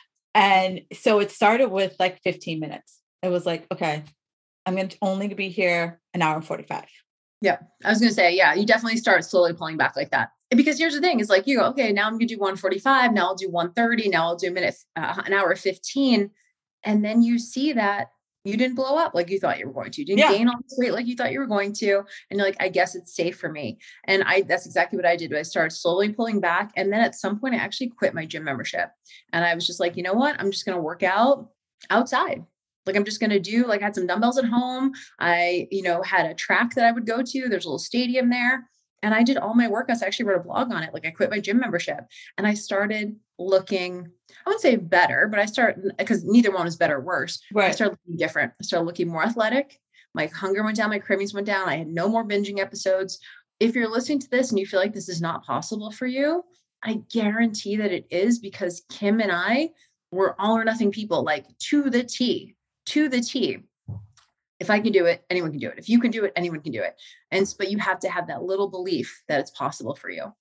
And so it started with like fifteen minutes. It was like, okay, I'm going to only be here an hour and forty-five. Yeah. I was going to say, yeah, you definitely start slowly pulling back like that. Because here's the thing, is like, you go, okay, now I'm going to do one forty-five. Now I'll do one thirty. Now I'll do a minute, uh, an hour fifteen. And then you see that you didn't blow up like you thought you were going to. You didn't Yeah. gain all this weight like you thought you were going to. And you're like, I guess it's safe for me. And I, that's exactly what I did. I started slowly pulling back. And then at some point I actually quit my gym membership. And I was just like, you know what? I'm just going to work out outside. Like, I'm just going to do, like, I had some dumbbells at home. I, you know, had a track that I would go to. There's a little stadium there. And I did all my workouts. I actually wrote a blog on it. Like I quit my gym membership and I started looking, I wouldn't say better, but I started, because neither one was better or worse. Right. I started looking different. I started looking more athletic. My hunger went down. My cravings went down. I had no more binging episodes. If you're listening to this and you feel like this is not possible for you, I guarantee that it is, because Kim and I were all or nothing people, like to the T, to the T. If I can do it, anyone can do it. If you can do it, anyone can do it. And, but you have to have that little belief that it's possible for you.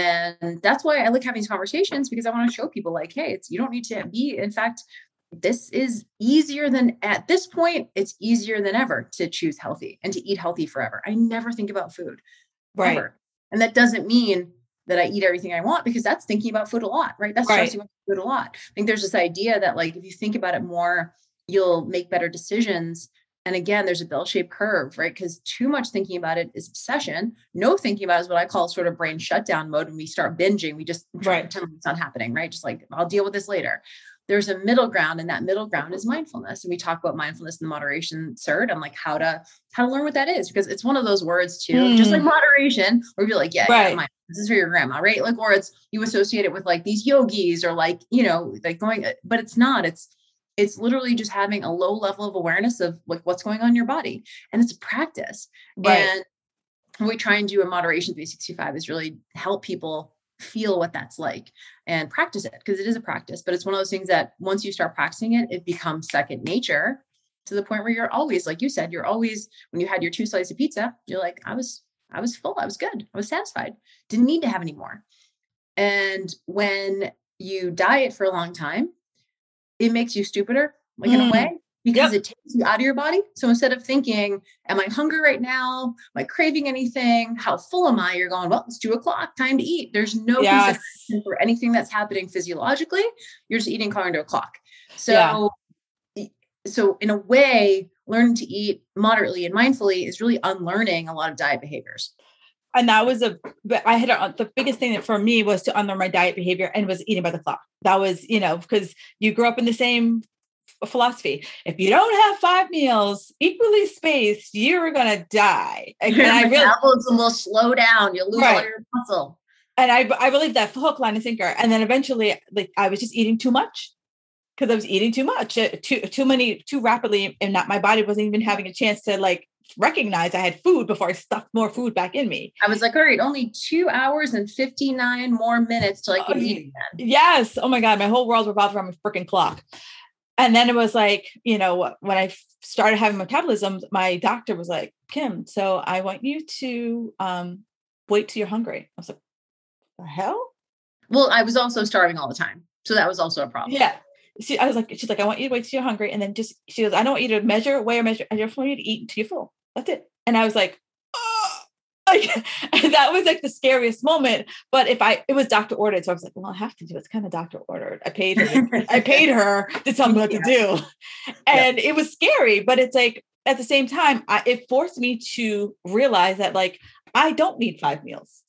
And that's why I like having these conversations, because I want to show people like, hey, it's, you don't need to be, in fact, this is easier than, at this point, it's easier than ever to choose healthy and to eat healthy forever. I never think about food, Right. ever. And that doesn't mean that I eat everything I want, because that's thinking about food a lot, right? That's Right. stressing about food a lot. I think there's this idea that like, if you think about it more, you'll make better decisions. And again, there's a bell-shaped curve, right? Because too much thinking about it is obsession. No thinking about it is what I call sort of brain shutdown mode. When we start binging, we just try to Right. pretend it's not happening, right? Just like, I'll deal with this later. There's a middle ground, and that middle ground is mindfulness. And we talk about mindfulness in the moderation cert, and like how to, how to learn what that is, because it's one of those words too, Mm. just like moderation, where you're like, yeah, Right. yeah, mindfulness is for your grandma, right? Like, or it's, you associate it with like these yogis or like, you know, like going, but it's not, it's, It's literally just having a low level of awareness of like what's going on in your body. And it's a practice. Right. And what we try and do in Moderation three sixty-five is really help people feel what that's like and practice it, because it is a practice. But it's one of those things that once you start practicing it, it becomes second nature, to the point where you're always, like you said, you're always, when you had your two slices of pizza, you're like, I was, I was full. I was good. I was satisfied. Didn't need to have any more. And when you diet for a long time, it makes you stupider, like in Mm. a way, because Yep. it takes you out of your body. So instead of thinking, am I hungry right now? Am I craving anything? How full am I? You're going, well, it's two o'clock, time to eat. There's no Yes. consideration for anything that's happening physiologically. You're just eating according to a clock. So, so in a way, learning to eat moderately and mindfully is really unlearning a lot of diet behaviors. And that was a, but I had a, the biggest thing that for me was to unlearn my diet behavior, and was eating by the clock. That was, you know, because you grew up in the same philosophy. If you don't have five meals equally spaced, you're going to die. And Your I really, metabolism will slow down. You'll lose all Right. your muscle. and I, I believe that hook, line, and sinker. And then eventually, like, I was just eating too much, because I was eating too much, uh, too, too many, too rapidly. And not, my body wasn't even having a chance to like recognize I had food before I stuffed more food back in me. I was like, all right, only two hours and fifty-nine more minutes till I could Oh, eat again. Yes. Oh my God. My whole world revolved around my freaking clock. And then it was like, you know, when I started having metabolism, my doctor was like, Kim, so I want you to um, wait till you're hungry. I was like, the hell? Well, I was also starving all the time. So that was also a problem. Yeah. She, I was like, she's like, I want you to wait till you're hungry. And then just, she goes, I don't want you to measure, weigh or measure. I just want you to eat until you're full. That's it. And I was like, oh. And that was like the scariest moment. But if I, it was doctor ordered. So I was like, well, I have to do it. It's kind of doctor ordered. I paid her. I paid her to tell me what Yeah. to do. And it was scary, but it's like, at the same time, I, it forced me to realize that like, I don't need five meals.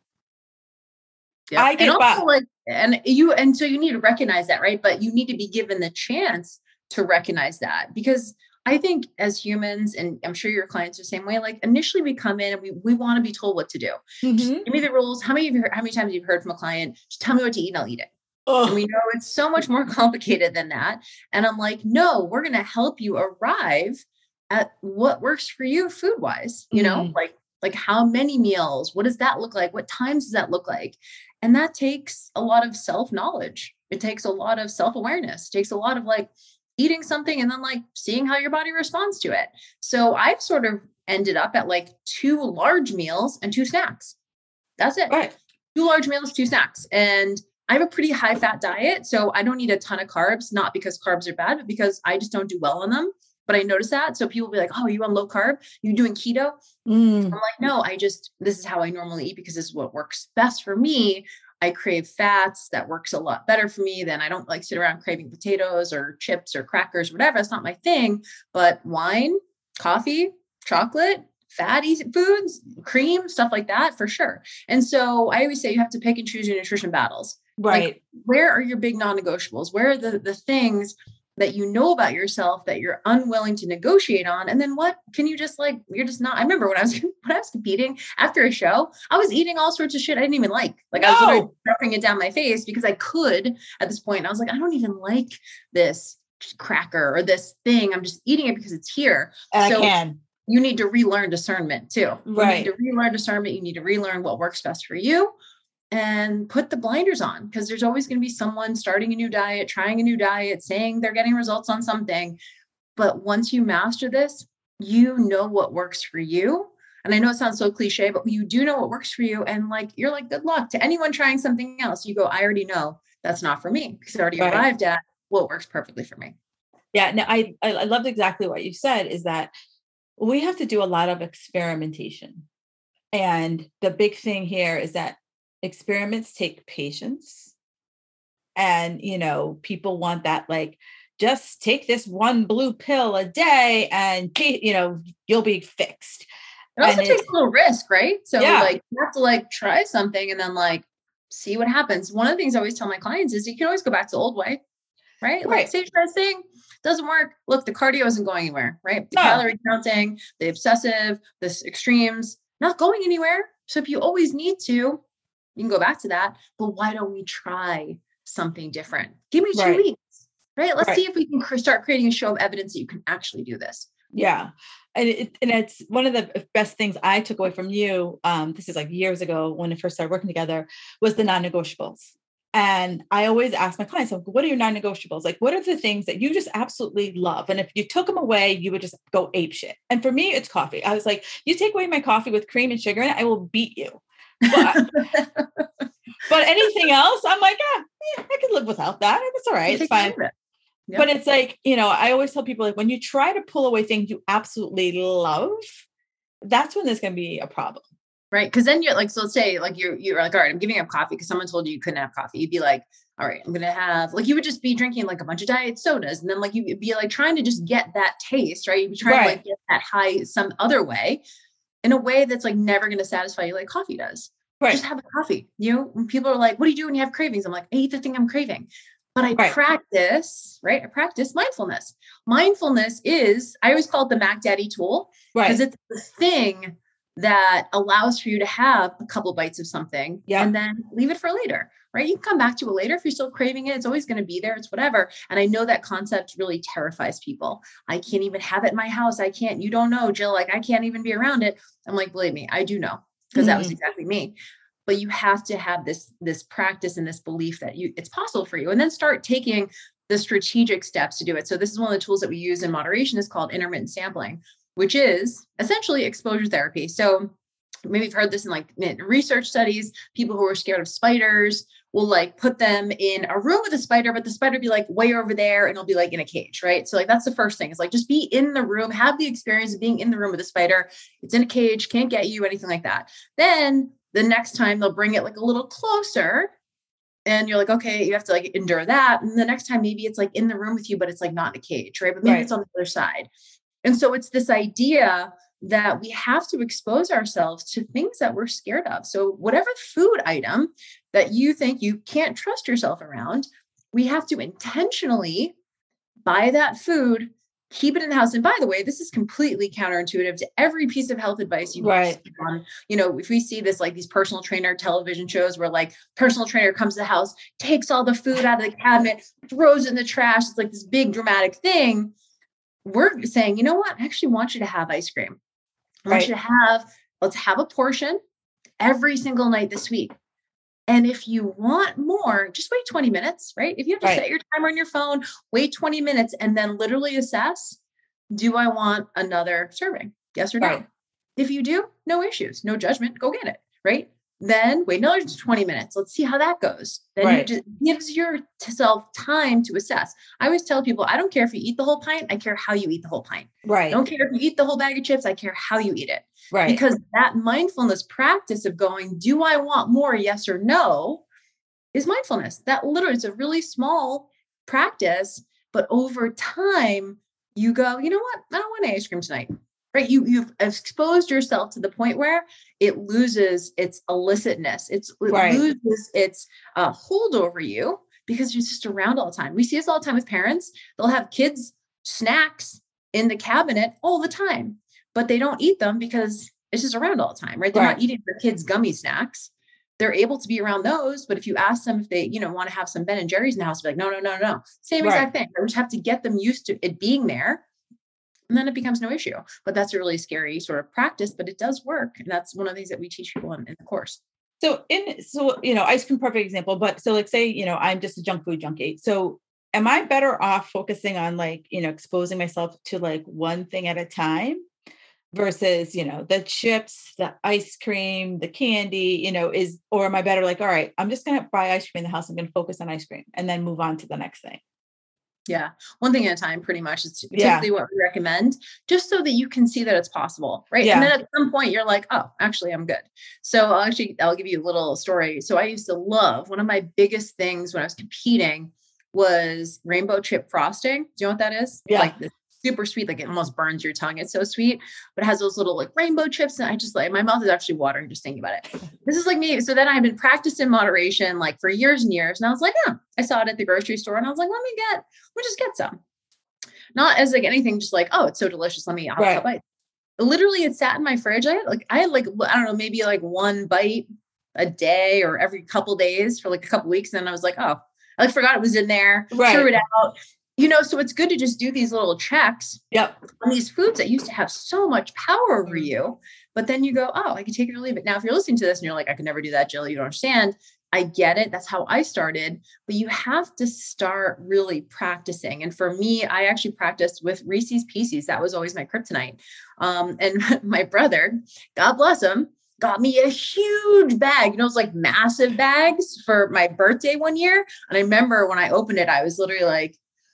Yeah. I get and by. also like, and you, and so you need to recognize that, right? But you need to be given the chance to recognize that, because I think as humans, and I'm sure your clients are the same way, like initially we come in and we, we want to be told what to do. Mm-hmm. Just give me the rules. How many of you, how many times you've heard from a client, just tell me what to eat and I'll eat it. Ugh. And we know it's so much more complicated than that. And I'm like, no, we're going to help you arrive at what works for you food wise, you know, Mm. like, like how many meals, what does that look like? What times does that look like? And that takes a lot of self-knowledge. It takes a lot of self-awareness. It takes a lot of like eating something and then like seeing how your body responds to it. So I've sort of ended up at like two large meals and two snacks. That's it. Right. Two large meals, two snacks. And I have a pretty high fat diet. So I don't need a ton of carbs, not because carbs are bad, but because I just don't do well on them. But I notice that. So people will be like, oh, are you on low carb? You doing keto? Mm. I'm like, no, I just, this is how I normally eat because this is what works best for me. I crave fats. That works a lot better for me than I don't like sit around craving potatoes or chips or crackers, whatever. That's not my thing. But wine, coffee, chocolate, fatty foods, cream, stuff like that for sure. And so I always say you have to pick and choose your nutrition battles. Right. Like, where are your big non-negotiables? Where are the, the things that you know about yourself that you're unwilling to negotiate on? And then what can you just like, you're just not, I remember when I was, when I was competing after a show, I was eating all sorts of shit I didn't even like. Like no. I was literally stuffing it down my face because I could at this point. I was like, I don't even like this cracker or this thing. I'm just eating it because it's here. And so I can. You need to relearn discernment too. Right. You need to relearn discernment. You need to relearn what works best for you. And put the blinders on, because there's always going to be someone starting a new diet, trying a new diet, saying they're getting results on something. But once you master this, you know what works for you. And I know it sounds so cliche, but you do know what works for you. And like, you're like, good luck to anyone trying something else. You go, I already know that's not for me because I already right. arrived at what works perfectly for me. Yeah. No, I, I loved exactly what you said, is that we have to do a lot of experimentation. And the big thing here is that experiments take patience. And, you know, people want that, like, just take this one blue pill a day and, you know, you'll be fixed. It also and takes it, a little risk, right? So yeah. like you have to like try something and then like see what happens. One of the things I always tell my clients is you can always go back to the old way, right? Right. Like say you try this thing, doesn't work. Look, the cardio isn't going anywhere, right? The no. calorie counting, the obsessive, the extremes, not going anywhere. So if you always need to, you can go back to that, but why don't we try something different? Give me two right. weeks, right? Let's right. see if we can cr- start creating a show of evidence that you can actually do this. Yeah. And, it, and it's one of the best things I took away from you. Um, this is like years ago when we first started working together, was the non-negotiables. And I always ask my clients, like, what are your non-negotiables? Like, what are the things that you just absolutely love? And if you took them away, you would just go ape shit. And for me, it's coffee. I was like, you take away my coffee with cream and sugar in it, I will beat you. But, but anything else, I'm like, ah, yeah, I can live without that. It's all right. It's fine. It. Yep. But it's like, you know, I always tell people, like, when you try to pull away things you absolutely love, that's when there's going to be a problem. Right. Because then you're like, so let's say like you're, you're like, all right, I'm giving up coffee because someone told you you couldn't have coffee. You'd be like, all right, I'm going to have, like, you would just be drinking like a bunch of diet sodas. And then like, you'd be like trying to just get that taste, right? You'd be trying right. to like get that high some other way, in a way that's like never going to satisfy you like coffee does. Right. Just have a coffee. You know, when people are like, what do you do when you have cravings? I'm like, I eat the thing I'm craving. But I right. practice, right? I practice mindfulness. Mindfulness is, I always call it the Mac Daddy tool, because right. it's the thing that allows for you to have a couple bites of something yeah. and then leave it for later, right? You can come back to it later if you're still craving it. It's always going to be there. It's whatever. And I know that concept really terrifies people. I can't even have it in my house. I can't, you don't know, Jill, like I can't even be around it. I'm like, believe me, I do know, because mm-hmm. that was exactly me. But you have to have this, this practice and this belief that you, it's possible for you, and then start taking the strategic steps to do it. So this is one of the tools that we use in moderation, is called intermittent sampling, which is essentially exposure therapy. So maybe you've heard this in like research studies. People who are scared of spiders will like put them in a room with a spider, but the spider be like way over there and it'll be like in a cage, right? So like, that's the first thing, is like, just be in the room, have the experience of being in the room with a spider. It's in a cage, can't get you, anything like that. Then the next time they'll bring it like a little closer, and you're like, okay, you have to like endure that. And the next time, maybe it's like in the room with you, but it's like not in a cage, right? But maybe right. it's on the other side. And so it's this idea that we have to expose ourselves to things that we're scared of. So whatever food item that you think you can't trust yourself around, we have to intentionally buy that food keep it in the house. And by the way, this is completely counterintuitive to every piece of health advice you right. see on, you know, if we see this, like these personal trainer television shows where like personal trainer comes to the house, takes all the food out of the cabinet, throws it in the trash. It's like this big dramatic thing. We're saying, you know what? I actually want you to have ice cream. I want right. you to have, let's have a portion every single night this week. And if you want more, just wait twenty minutes, right? If you have to right. set your timer on your phone, wait twenty minutes and then literally assess, do I want another serving? Yes or no? Right. If you do, no issues, no judgment, go get it, right? Then wait another twenty minutes. Let's see how that goes. Then right. you just gives yourself time to assess. I always tell people, I don't care if you eat the whole pint. I care how you eat the whole pint. Right. I don't care if you eat the whole bag of chips. I care how you eat it. Right. Because that mindfulness practice of going, do I want more? Yes or no, is mindfulness. That literally, it's a really small practice, but over time you go, you know what? I don't want any ice cream tonight. Right. You, you've exposed yourself to the point where it loses its illicitness. It's, it right. loses its uh, hold over you because you're just around all the time. We see this all the time with parents. They'll have kids' snacks in the cabinet all the time, but they don't eat them because it's just around all the time, right? They're right. not eating their kids' gummy snacks. They're able to be around those. But if you ask them if they, you know, want to have some Ben and Jerry's in the house, they're like, no, no, no, no. Same right. exact thing. We just have to get them used to it being there. And then it becomes no issue. But that's a really scary sort of practice, but it does work. And that's one of the things that we teach people in, in the course. So in, so, you know, ice cream, perfect example, but so like say, you know, I'm just a junk food junkie. So am I better off focusing on like, you know, exposing myself to like one thing at a time versus, you know, the chips, the ice cream, the candy, you know, is, or am I better like, all right, I'm just going to buy ice cream in the house. I'm going to focus on ice cream and then move on to the next thing. Yeah. One thing at a time, pretty much is typically yeah. what we recommend, just so that you can see that it's possible. Right. Yeah. And then at some point you're like, oh, actually I'm good. So I'll actually, I'll give you a little story. So I used to love, one of my biggest things when I was competing was rainbow chip frosting. Do you know what that is? Yeah. Like this super sweet, like it almost burns your tongue. It's so sweet, but it has those little like rainbow chips. And I just like, my mouth is actually watering just thinking about it. This is like me. So then I've been practicing moderation like for years and years. And I was like, yeah, I saw it at the grocery store and I was like, let me get, let me just get some. Not as like anything, just like, oh, it's so delicious. Let me, I'll right. bite. Literally it sat in my fridge. I had like, I had like, I don't know, maybe like one bite a day or every couple days for like a couple weeks. And then I was like, oh, I like forgot it was in there, right. threw it out. You know, so it's good to just do these little checks yep. on these foods that used to have so much power over you. But then you go, oh, I can take it or leave it. Now, if you're listening to this and you're like, I could never do that, Jill, you don't understand. I get it. That's how I started. But you have to start really practicing. And for me, I actually practiced with Reese's Pieces. That was always my kryptonite. Um, and my brother, God bless him, got me a huge bag, you know, it's like massive bags for my birthday one year. And I remember when I opened it, I was literally like,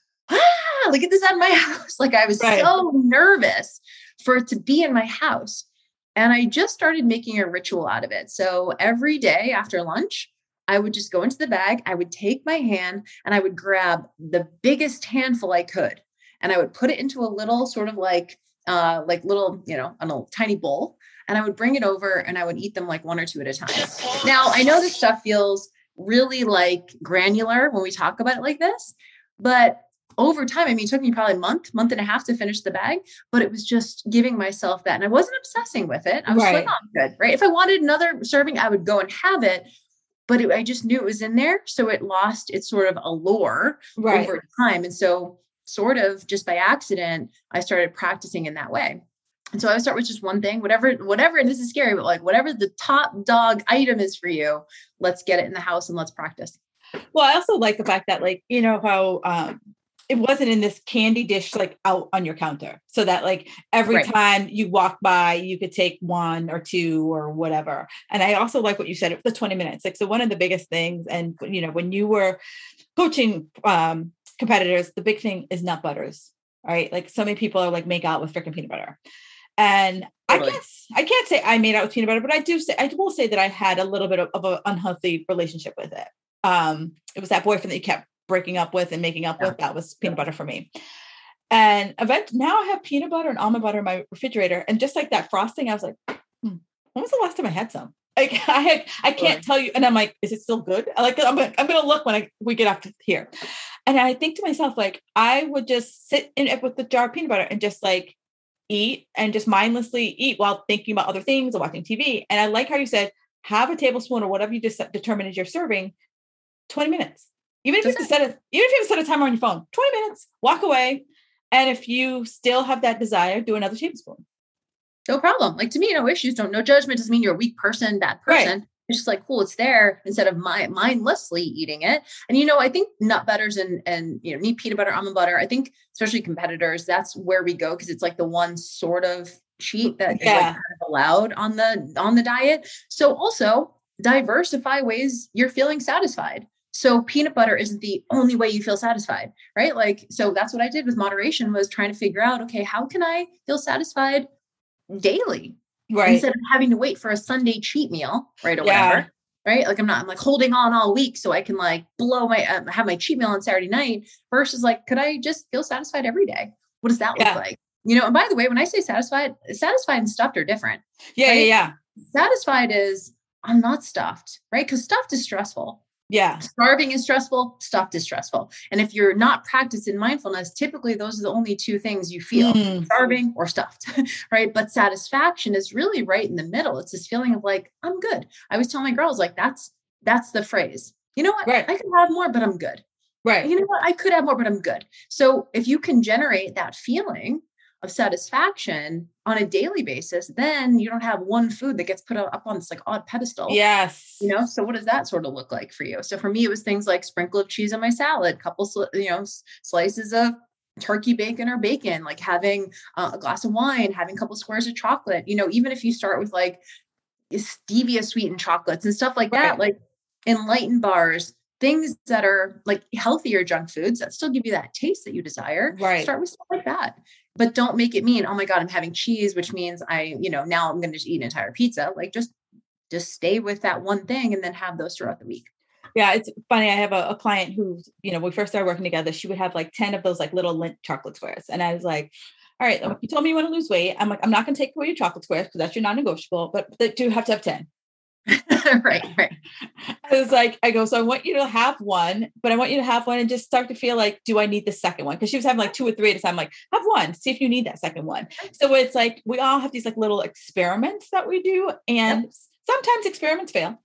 ah, look at this out of my house. Like I was right. so nervous for it to be in my house. And I just started making a ritual out of it. So every day after lunch, I would just go into the bag. I would take my hand and I would grab the biggest handful I could. And I would put it into a little sort of like, uh, like little, you know, a little tiny bowl. And I would bring it over and I would eat them like one or two at a time. Now, I know this stuff feels really like granular when we talk about it like this, but over time, I mean, it took me probably a month, month and a half to finish the bag, but it was just giving myself that. And I wasn't obsessing with it. I was right. like, oh, I'm good, right? If I wanted another serving, I would go and have it, but it, I just knew it was in there. So it lost its sort of allure right. over time. And so sort of just by accident, I started practicing in that way. And so I would start with just one thing, whatever, whatever, and this is scary, but like whatever the top dog item is for you, let's get it in the house and let's practice. Well, I also like the fact that like, you know, how, um, it wasn't in this candy dish, like out on your counter so that like every right. time you walk by, you could take one or two or whatever. And I also like what you said, it was the twenty minutes. Like, so one of the biggest things, and you know, when you were coaching um, competitors, the big thing is nut butters, right? Like so many people are like make out with freaking peanut butter. And totally. I can't, I can't say I made out with peanut butter, but I do say, I will say that I had a little bit of, of an unhealthy relationship with it. Um, it was that boyfriend that you kept breaking up with and making up yeah. with. That was peanut butter for me. And eventually now I have peanut butter and almond butter in my refrigerator. And just like that frosting, I was like, hmm, when was the last time I had some? Like I, I can't tell you. And I'm like, is it still good? I like, I'm, I'm going to look when I, we get up to here. And I think to myself, like, I would just sit in it with the jar of peanut butter and just like eat and just mindlessly eat while thinking about other things or watching T V. And I like how you said, have a tablespoon or whatever you just determine as you're serving, twenty minutes. Even if you set a, even if you have set a timer on your phone, twenty minutes, walk away. And if you still have that desire, do another tablespoon. No problem. Like to me, no issues. Don't, no judgment doesn't mean you're a weak person, bad person. Right. It's just like, cool, it's there instead of my, mindlessly eating it. And, you know, I think nut butters and, and, you know, need peanut butter, almond butter, I think especially competitors, that's where we go. Cause it's like the one sort of cheat that yeah. is like kind of allowed on the, on the diet. So also diversify ways you're feeling satisfied. So peanut butter isn't the only way you feel satisfied, right? Like, so that's what I did with moderation, was trying to figure out, okay, how can I feel satisfied daily? Right. Instead of having to wait for a Sunday cheat meal, right? Or yeah. whatever, right? Like I'm not, I'm like holding on all week so I can like blow my, uh, have my cheat meal on Saturday night versus like, could I just feel satisfied every day? What does that yeah. look like? You know, and by the way, when I say satisfied, satisfied and stuffed are different. Yeah. Right? Yeah. Yeah. Satisfied is I'm not stuffed, right? Because stuffed is stressful. Yeah. Starving is stressful. Stuffed is stressful. And if you're not practicing mindfulness, typically those are the only two things you feel, mm. starving or stuffed, right? But satisfaction is really right in the middle. It's this feeling of like, I'm good. I always tell my girls, like, that's, that's the phrase. You know what? Right. I could have more, but I'm good. Right. You know what? I could have more, but I'm good. So if you can generate that feeling of satisfaction on a daily basis, then you don't have one food that gets put up on this like odd pedestal. Yes. You know, so what does that sort of look like for you? So for me, it was things like sprinkle of cheese on my salad, couple, you know, slices of turkey bacon or bacon, like having uh, a glass of wine, having a couple squares of chocolate, you know, even if you start with like stevia sweetened chocolates and stuff like that, right. like enlightened bars, things that are like healthier junk foods that still give you that taste that you desire. Right. Start with stuff like that. But don't make it mean, oh my God, I'm having cheese, which means I, you know, now I'm going to just eat an entire pizza. Like just, just stay with that one thing and then have those throughout the week. Yeah. It's funny. I have a, a client who, you know, when we first started working together, she would have like ten of those like little Lindt chocolate squares. And I was like, all right, you told me you want to lose weight. I'm like, I'm not going to take away your chocolate squares because that's your non-negotiable, but they do have to have ten. right, right. I was like, I go, so I want you to have one, but I want you to have one and just start to feel like, do I need the second one? Because she was having like two or three at a time. I'm like, have one, see if you need that second one. So it's like, we all have these like little experiments that we do. And yep. sometimes experiments fail.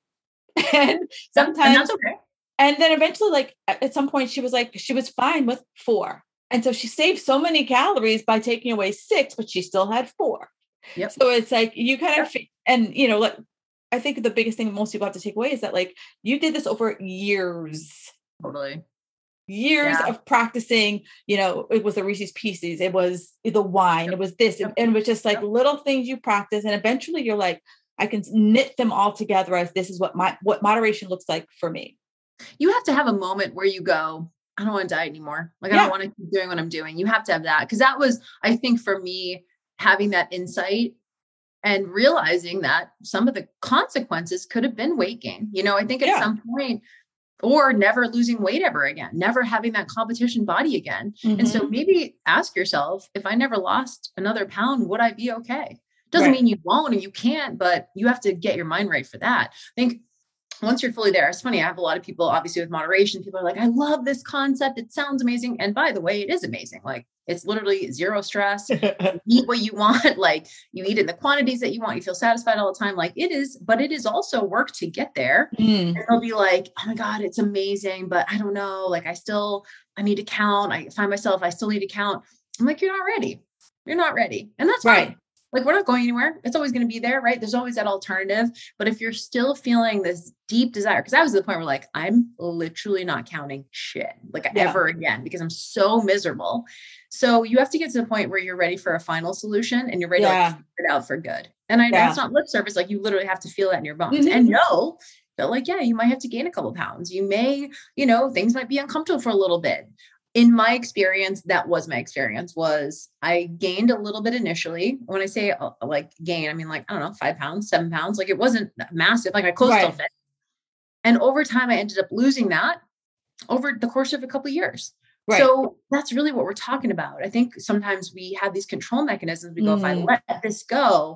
and sometimes, and that's okay. And then eventually, like at some point she was like, she was fine with four. And so she saved so many calories by taking away six, but she still had four. Yep. So it's like, you kind of, yep. and you know, like, I think the biggest thing most people have to take away is that like you did this over years, totally years yeah. of practicing, you know, it was the Reese's Pieces, it was the wine, yep. it was this, yep. and it was just like yep. little things you practice. And eventually you're like, I can knit them all together as this is what my, what moderation looks like for me. You have to have a moment where you go, I don't want to diet anymore. Like, yeah. I don't want to keep doing what I'm doing. You have to have that. Cause that was, I think for me, having that insight and realizing that some of the consequences could have been weight gain. You know, I think at yeah. some point, or never losing weight ever again, never having that competition body again. Mm-hmm. And so maybe ask yourself, if I never lost another pound, would I be okay? Doesn't right. mean you won't or you can't, but you have to get your mind right for that. I think once you're fully there, it's funny. I have a lot of people, obviously with moderation, people are like, I love this concept. It sounds amazing. And by the way, it is amazing. Like it's literally zero stress. You eat what you want. Like you eat in the quantities that you want. You feel satisfied all the time. Like it is, but it is also work to get there. Mm. And they'll be like, oh my God, it's amazing. But I don't know. Like I still, I need to count. I find myself, I still need to count. I'm like, you're not ready. You're not ready. And that's right. fine. Like we're not going anywhere. It's always going to be there, right? There's always that alternative. But if you're still feeling this deep desire, because I was at the point where like, I'm literally not counting shit like yeah. ever again, because I'm so miserable. So you have to get to the point where you're ready for a final solution and you're ready yeah. to like, figure it out for good. And I know yeah. it's not lip service. Like you literally have to feel that in your bones mm-hmm. and know that like, yeah, you might have to gain a couple pounds. You may, you know, things might be uncomfortable for a little bit. In my experience, that was my experience was I gained a little bit initially. When I say uh, like gain, I mean like, I don't know, five pounds, seven pounds. Like it wasn't massive. Like my clothes right. still fit. And over time, I ended up losing that over the course of a couple of years. Right. So that's really what we're talking about. I think sometimes we have these control mechanisms. We go, mm. if I let this go,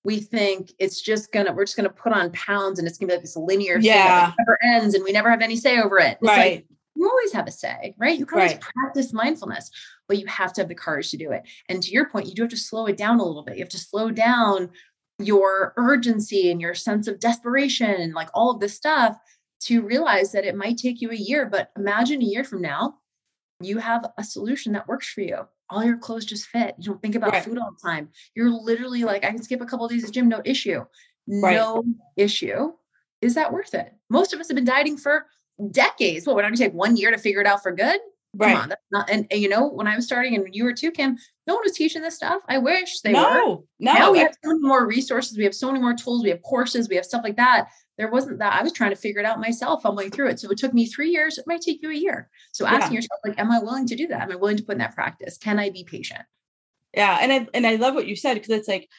we think it's just gonna, we're just gonna put on pounds and it's gonna be like this linear yeah. thing that never ends and we never have any say over it. It's right. like, you always have a say, right? You can always right. practice mindfulness, but you have to have the courage to do it. And to your point, you do have to slow it down a little bit. You have to slow down your urgency and your sense of desperation and like all of this stuff to realize that it might take you a year, but imagine a year from now, you have a solution that works for you. All your clothes just fit. You don't think about right. food all the time. You're literally like, I can skip a couple of days of gym, no issue. Right. No issue. Is that worth it? Most of us have been dieting for decades. What would I take one year to figure it out for good? Right. Come on. That's not, and, and you know, when I was starting and you were too, Kim, no one was teaching this stuff. I wish they no, were. No, now we I, have so many more resources. We have so many more tools. We have courses. We have stuff like that. There wasn't that. I was trying to figure it out myself, fumbling through it. So it took me three years. It might take you a year. So asking yeah. yourself, like, am I willing to do that? Am I willing to put in that practice? Can I be patient? Yeah. And I, and I love what you said, because it's like,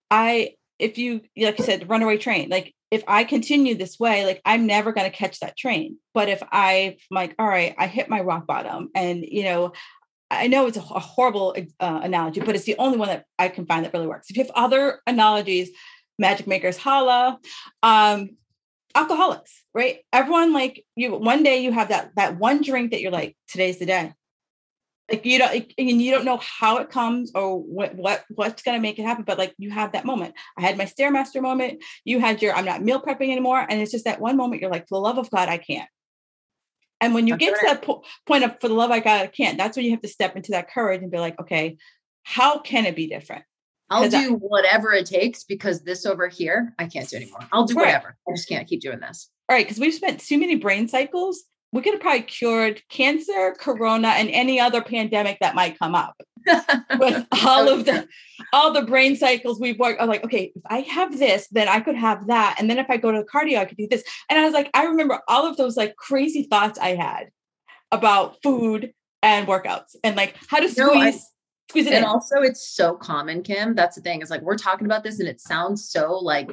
I, if you, like you said, runaway train, like if I continue this way, like I'm never going to catch that train. But if I'm like, all right, I hit my rock bottom, and, you know, I know it's a, a horrible uh, analogy, but it's the only one that I can find that really works. If you have other analogies, magic makers, holla, um, alcoholics, right? Everyone, like you, one day you have that, that one drink that you're like, today's the day. Like, you don't, and you don't know how it comes or what, what, what's going to make it happen. But like, you have that moment. I had my Stairmaster moment. You had your, I'm not meal prepping anymore. And it's just that one moment you're like, for the love of God, I can't. And when you that's get right. to that po- point of, for the love of God, I can't, that's when you have to step into that courage and be like, okay, how can it be different? I'll do I, whatever it takes, because this over here, I can't do anymore. I'll do right. whatever. I just can't keep doing this. All right. Because we've spent too many brain cycles. We could have probably cured cancer, corona, and any other pandemic that might come up. With all of the, all the brain cycles we've worked, I'm like, okay, if I have this, then I could have that. And then if I go to the cardio, I could do this. And I was like, I remember all of those like crazy thoughts I had about food and workouts and like how to squeeze, no, I, squeeze it and in. And also it's so common, Kim. That's the thing. It's like, we're talking about this and it sounds so like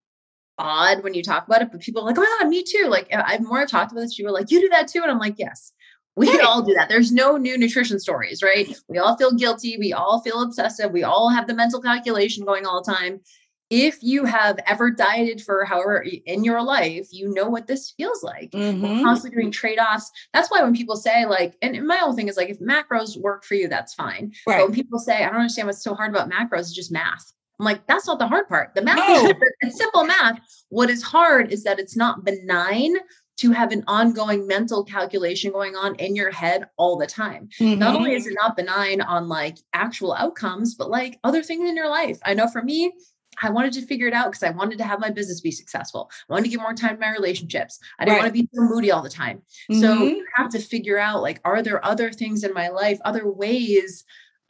odd when you talk about it, but people are like, oh my God, me too. Like I've more talked about this. You were like, you do that too. And I'm like, yes, we right. all do that. There's no new nutrition stories, right? We all feel guilty. We all feel obsessive. We all have the mental calculation going all the time. If you have ever dieted for however in your life, you know what this feels like. Mm-hmm. We're constantly doing trade-offs. That's why when people say like, and my whole thing is like, if macros work for you, that's fine. Right. But when people say, I don't understand what's so hard about macros, it's just math. I'm like, that's not the hard part. The math no. is it's simple math. What is hard is that it's not benign to have an ongoing mental calculation going on in your head all the time. Mm-hmm. Not only is it not benign on like actual outcomes, but like other things in your life. I know for me, I wanted to figure it out because I wanted to have my business be successful. I wanted to give more time to my relationships. I didn't right. want to be so moody all the time. Mm-hmm. So you have to figure out like, are there other things in my life, other ways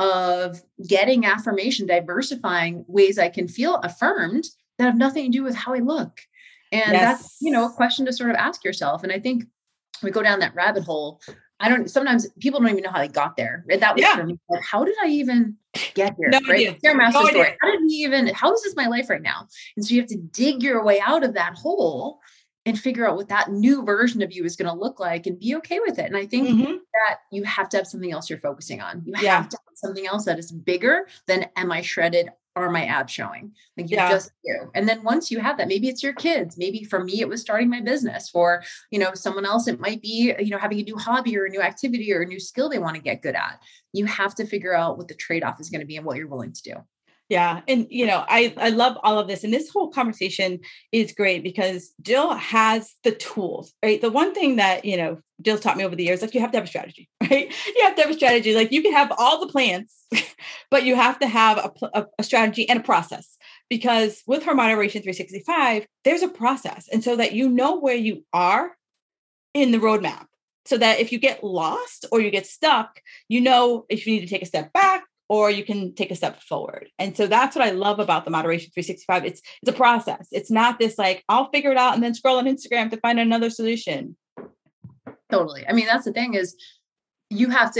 of getting affirmation, diversifying ways I can feel affirmed that have nothing to do with how I look. And yes. that's, you know, a question to sort of ask yourself. And I think we go down that rabbit hole. I don't, sometimes people don't even know how they got there. And that was yeah. for me. Like, how did I even get here? No right? Stairmaster no story. How did we even, how is this my life right now? And so you have to dig your way out of that hole and figure out what that new version of you is going to look like and be okay with it. And I think mm-hmm. that you have to have something else you're focusing on. You yeah. have to have something else that is bigger than, am I shredded? Or my abs showing? Like you yeah. just do. And then once you have that, maybe it's your kids. Maybe for me, it was starting my business. For, you know, someone else, it might be, you know, having a new hobby or a new activity or a new skill they want to get good at. You have to figure out what the trade-off is going to be and what you're willing to do. Yeah. And, you know, I, I love all of this. And this whole conversation is great because Jill has the tools, right? The one thing that, you know, Jill's taught me over the years, like you have to have a strategy, right? You have to have a strategy. Like you can have all the plans, but you have to have a, a, a strategy and a process, because with her Moderation three sixty-five, there's a process. And so that you know where you are in the roadmap, so that if you get lost or you get stuck, you know, if you need to take a step back, or you can take a step forward. And so that's what I love about the Moderation three sixty-five. It's it's a process. It's not this like, I'll figure it out and then scroll on Instagram to find another solution. Totally. I mean, that's the thing is you have to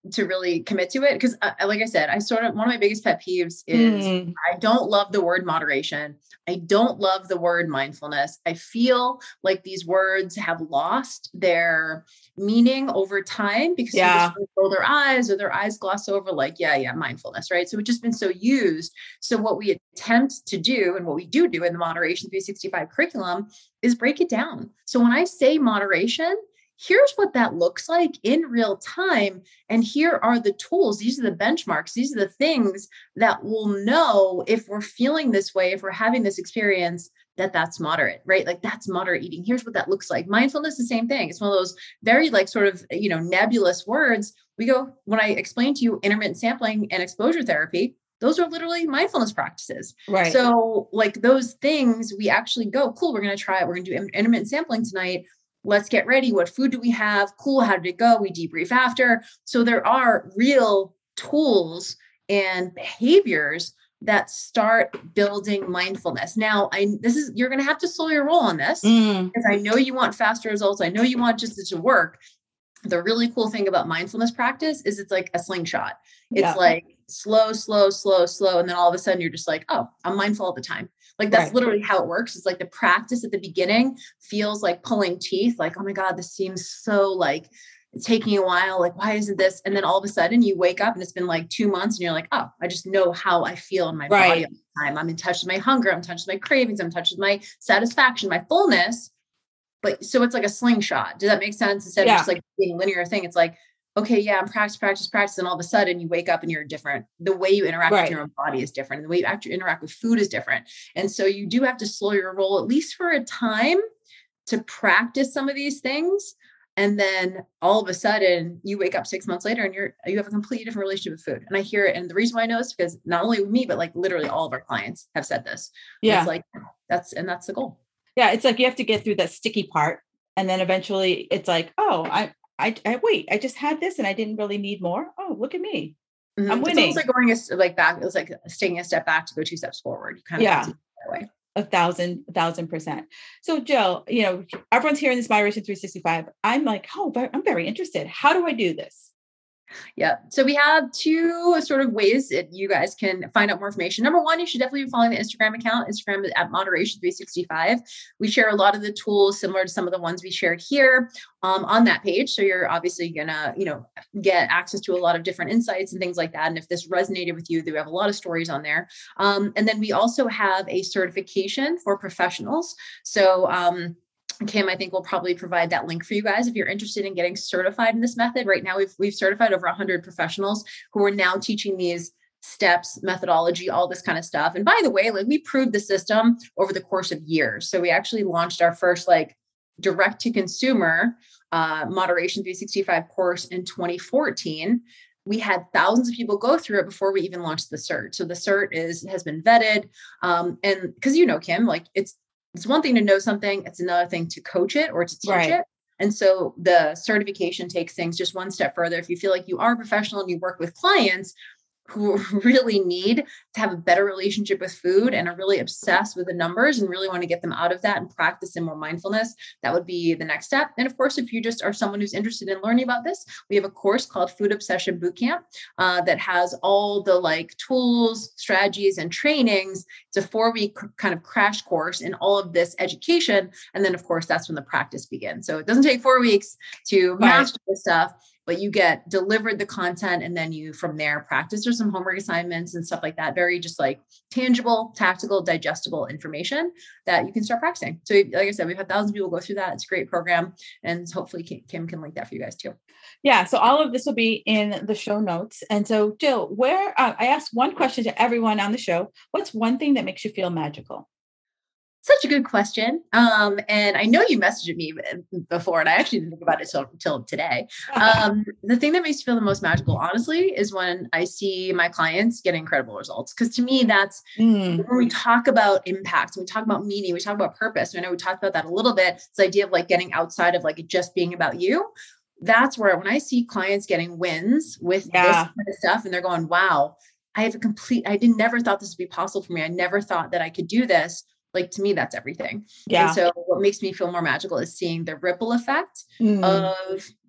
to really commit to it. Cause uh, like I said, I sort of, one of my biggest pet peeves is Mm. I don't love the word moderation. I don't love the word mindfulness. I feel like these words have lost their meaning over time because people Yeah. sort of roll their eyes or their eyes gloss over like, yeah, yeah, mindfulness, right? So it's just been so used. So what we attempt to do and what we do do in the Moderation three sixty-five curriculum is break it down. So when I say moderation, here's what that looks like in real time. And here are the tools. These are the benchmarks. These are the things that we'll know if we're feeling this way, if we're having this experience, that that's moderate, right? Like that's moderate eating. Here's what that looks like. Mindfulness, the same thing. It's one of those very like sort of, you know, nebulous words. We go, when I explain to you intermittent sampling and exposure therapy, those are literally mindfulness practices. Right. So like those things, we actually go, cool, we're going to try it. We're going to do intermittent sampling tonight. Let's get ready. What food do we have? Cool. How did it go? We debrief after. So there are real tools and behaviors that start building mindfulness. Now, I this is you're going to have to slow your roll on this Mm. because I know you want faster results. I know you want just it to work. The really cool thing about mindfulness practice is it's like a slingshot. It's Yeah. like slow, slow, slow, slow. And then all of a sudden you're just like, oh, I'm mindful all the time. Like that's Right. literally how it works. It's like the practice at the beginning feels like pulling teeth. Like, oh my God, this seems so like it's taking a while. Like, why isn't this? And then all of a sudden you wake up and it's been like two months and you're like, oh, I just know how I feel in my Right. body all the time. I'm in touch with my hunger. I'm in touch with my cravings. I'm in touch with my satisfaction, my fullness. But so it's like a slingshot. Does that make sense? Instead Yeah. of just like being a linear thing, it's like, okay, yeah, I'm practice, practice, practice. And all of a sudden you wake up and you're different. The way you interact Right. with your own body is different. And the way you actually interact with food is different. And so you do have to slow your roll, at least for a time, to practice some of these things. And then all of a sudden you wake up six months later and you're, you have a completely different relationship with food. And I hear it. And the reason why I know is because not only with me, but like literally all of our clients have said this. And Yeah. it's like, that's, and that's the goal. Yeah. It's like you have to get through that sticky part. And then eventually it's like, oh, I, I, I wait, I just had this and I didn't really need more. Oh, look at me. Mhm. I'm It's winning. almost like going a, like back. It was like taking a step back to go two steps forward. You kind of Yeah. have to do it that way. A thousand, a thousand percent. So Jill, you know, everyone's hearing this Moderation three sixty-five. I'm like, oh, but I'm very interested. How do I do this? Yeah. So we have two sort of ways that you guys can find out more information. Number one, you should definitely be following the Instagram account. Instagram is at Moderation three sixty-five. We share a lot of the tools similar to some of the ones we shared here um, on that page. So you're obviously gonna, you know, get access to a lot of different insights and things like that. And if this resonated with you, we have a lot of stories on there. Um, and then we also have a certification for professionals. So um, Kim, I think we'll probably provide that link for you guys if you're interested in getting certified in this method. Right now, we've we've certified over one hundred professionals who are now teaching these steps, methodology, all this kind of stuff. And by the way, like we proved the system over the course of years. So we actually launched our first like direct to consumer uh, Moderation three sixty-five course in twenty fourteen. We had thousands of people go through it before we even launched the cert. So the cert is has been vetted, um, and because you know, Kim, like it's. It's one thing to know something. It's another thing to coach it or to teach Right. it. And so the certification takes things just one step further. If you feel like you are a professional and you work with clients who really need to have a better relationship with food and are really obsessed with the numbers and really want to get them out of that and practice in more mindfulness, that would be the next step. And of course, if you just are someone who's interested in learning about this, we have a course called Food Obsession Bootcamp uh, that has all the like tools, strategies, and trainings. It's a four-week kind of crash course in all of this education. And then of course, that's when the practice begins. So it doesn't take four weeks to master this stuff, but you get delivered the content and then you from there practice. There's some homework assignments and stuff like that. Very just like tangible, tactical, digestible information that you can start practicing. So like I said, we've had thousands of people go through that. It's a great program. And hopefully Kim can link that for you guys too. Yeah. So all of this will be in the show notes. And so Jill, where uh, I asked one question to everyone on the show. What's one thing that makes you feel magical? Such a good question. Um, and I know you messaged me before, and I actually didn't think about it till, till today. Um, the thing that makes me feel the most magical, honestly, is when I see my clients get incredible results. Because to me, that's Mm. when we talk about impact, when we talk about meaning, we talk about purpose. I know we talked about that a little bit. This idea of like getting outside of like it just being about you. That's where when I see clients getting wins with Yeah. this kind of stuff, and they're going, wow, I have a complete, I didn't never thought this would be possible for me. I never thought that I could do this. Like, to me, that's everything. Yeah. And so what makes me feel more magical is seeing the ripple effect Mm. of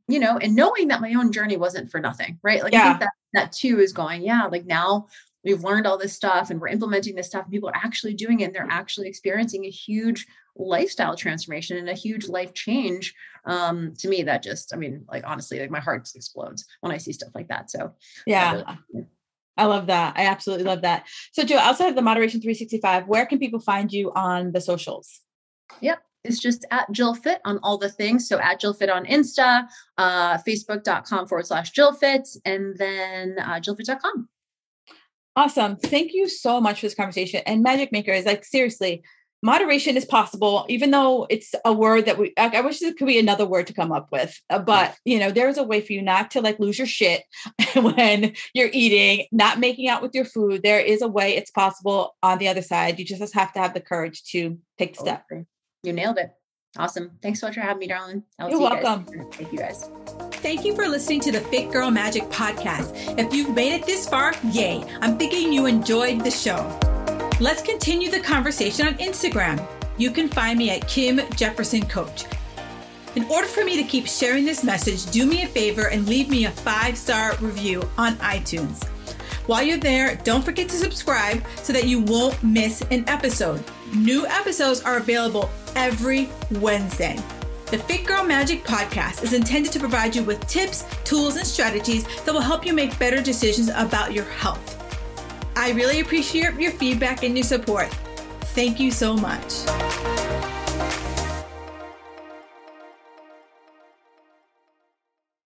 you know, and knowing that my own journey wasn't for nothing, right? Like, yeah. I think that that too is going, yeah, like now we've learned all this stuff and we're implementing this stuff and people are actually doing it and they're actually experiencing a huge lifestyle transformation and a huge life change. Um, to me, that just, I mean, like, honestly, like my heart just explodes when I see stuff like that. So yeah, really, yeah. I love that. I absolutely love that. So Jill, outside of the Moderation three sixty-five, where can people find you on the socials? Yep. It's just at Jill Fit on all the things. So at Jill Fit on Insta, uh, facebook.com forward slash Jill Fit, and then uh, jill fit dot com. Awesome. Thank you so much for this conversation. And Magic Makers, like, seriously, moderation is possible, even though it's a word that we, I wish there could be another word to come up with, uh, but you know, there's a way for you not to like lose your shit when you're eating, not making out with your food. There is a way it's possible on the other side. You just have to have the courage to take the step. You nailed it. Awesome. Thanks so much for having me, darling. I'll You're see welcome. You guys. Thank you guys. Thank you for listening to the Fit Girl Magic podcast. If you've made it this far, yay. I'm thinking you enjoyed the show. Let's continue the conversation on Instagram. You can find me at Kim Jefferson Coach. In order for me to keep sharing this message, do me a favor and leave me a five-star review on iTunes. While you're there, don't forget to subscribe so that you won't miss an episode. New episodes are available every Wednesday. The Fit Girl Magic podcast is intended to provide you with tips, tools, and strategies that will help you make better decisions about your health. I really appreciate your feedback and your support. Thank you so much.